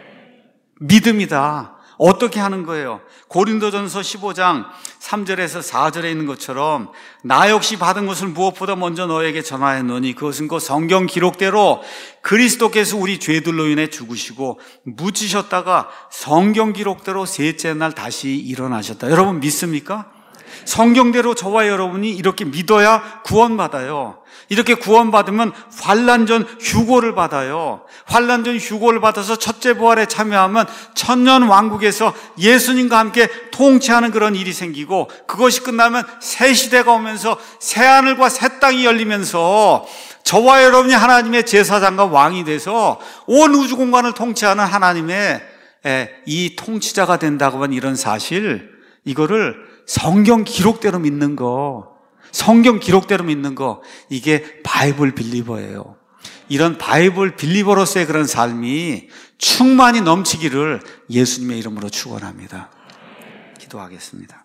Speaker 1: 믿음이다. 어떻게 하는 거예요? 고린도전서 십오 장 삼 절에서 사 절에 있는 것처럼 나 역시 받은 것을 무엇보다 먼저 너에게 전하였노니 그것은 그 성경 기록대로 그리스도께서 우리 죄들로 인해 죽으시고 묻히셨다가 성경 기록대로 셋째 날 다시 일어나셨다. 여러분 믿습니까? 성경대로 저와 여러분이 이렇게 믿어야 구원받아요. 이렇게 구원받으면 환난전 휴고를 받아요. 환난전 휴고를 받아서 첫째 부활에 참여하면 천년 왕국에서 예수님과 함께 통치하는 그런 일이 생기고 그것이 끝나면 새 시대가 오면서 새 하늘과 새 땅이 열리면서 저와 여러분이 하나님의 제사장과 왕이 돼서 온 우주 공간을 통치하는 하나님의 이 통치자가 된다고 하는 이런 사실, 이거를 성경 기록대로 믿는 거, 성경 기록대로 믿는 거, 이게 바이블 빌리버예요. 이런 바이블 빌리버로서의 그런 삶이 충만히 넘치기를 예수님의 이름으로 축원합니다. 기도하겠습니다.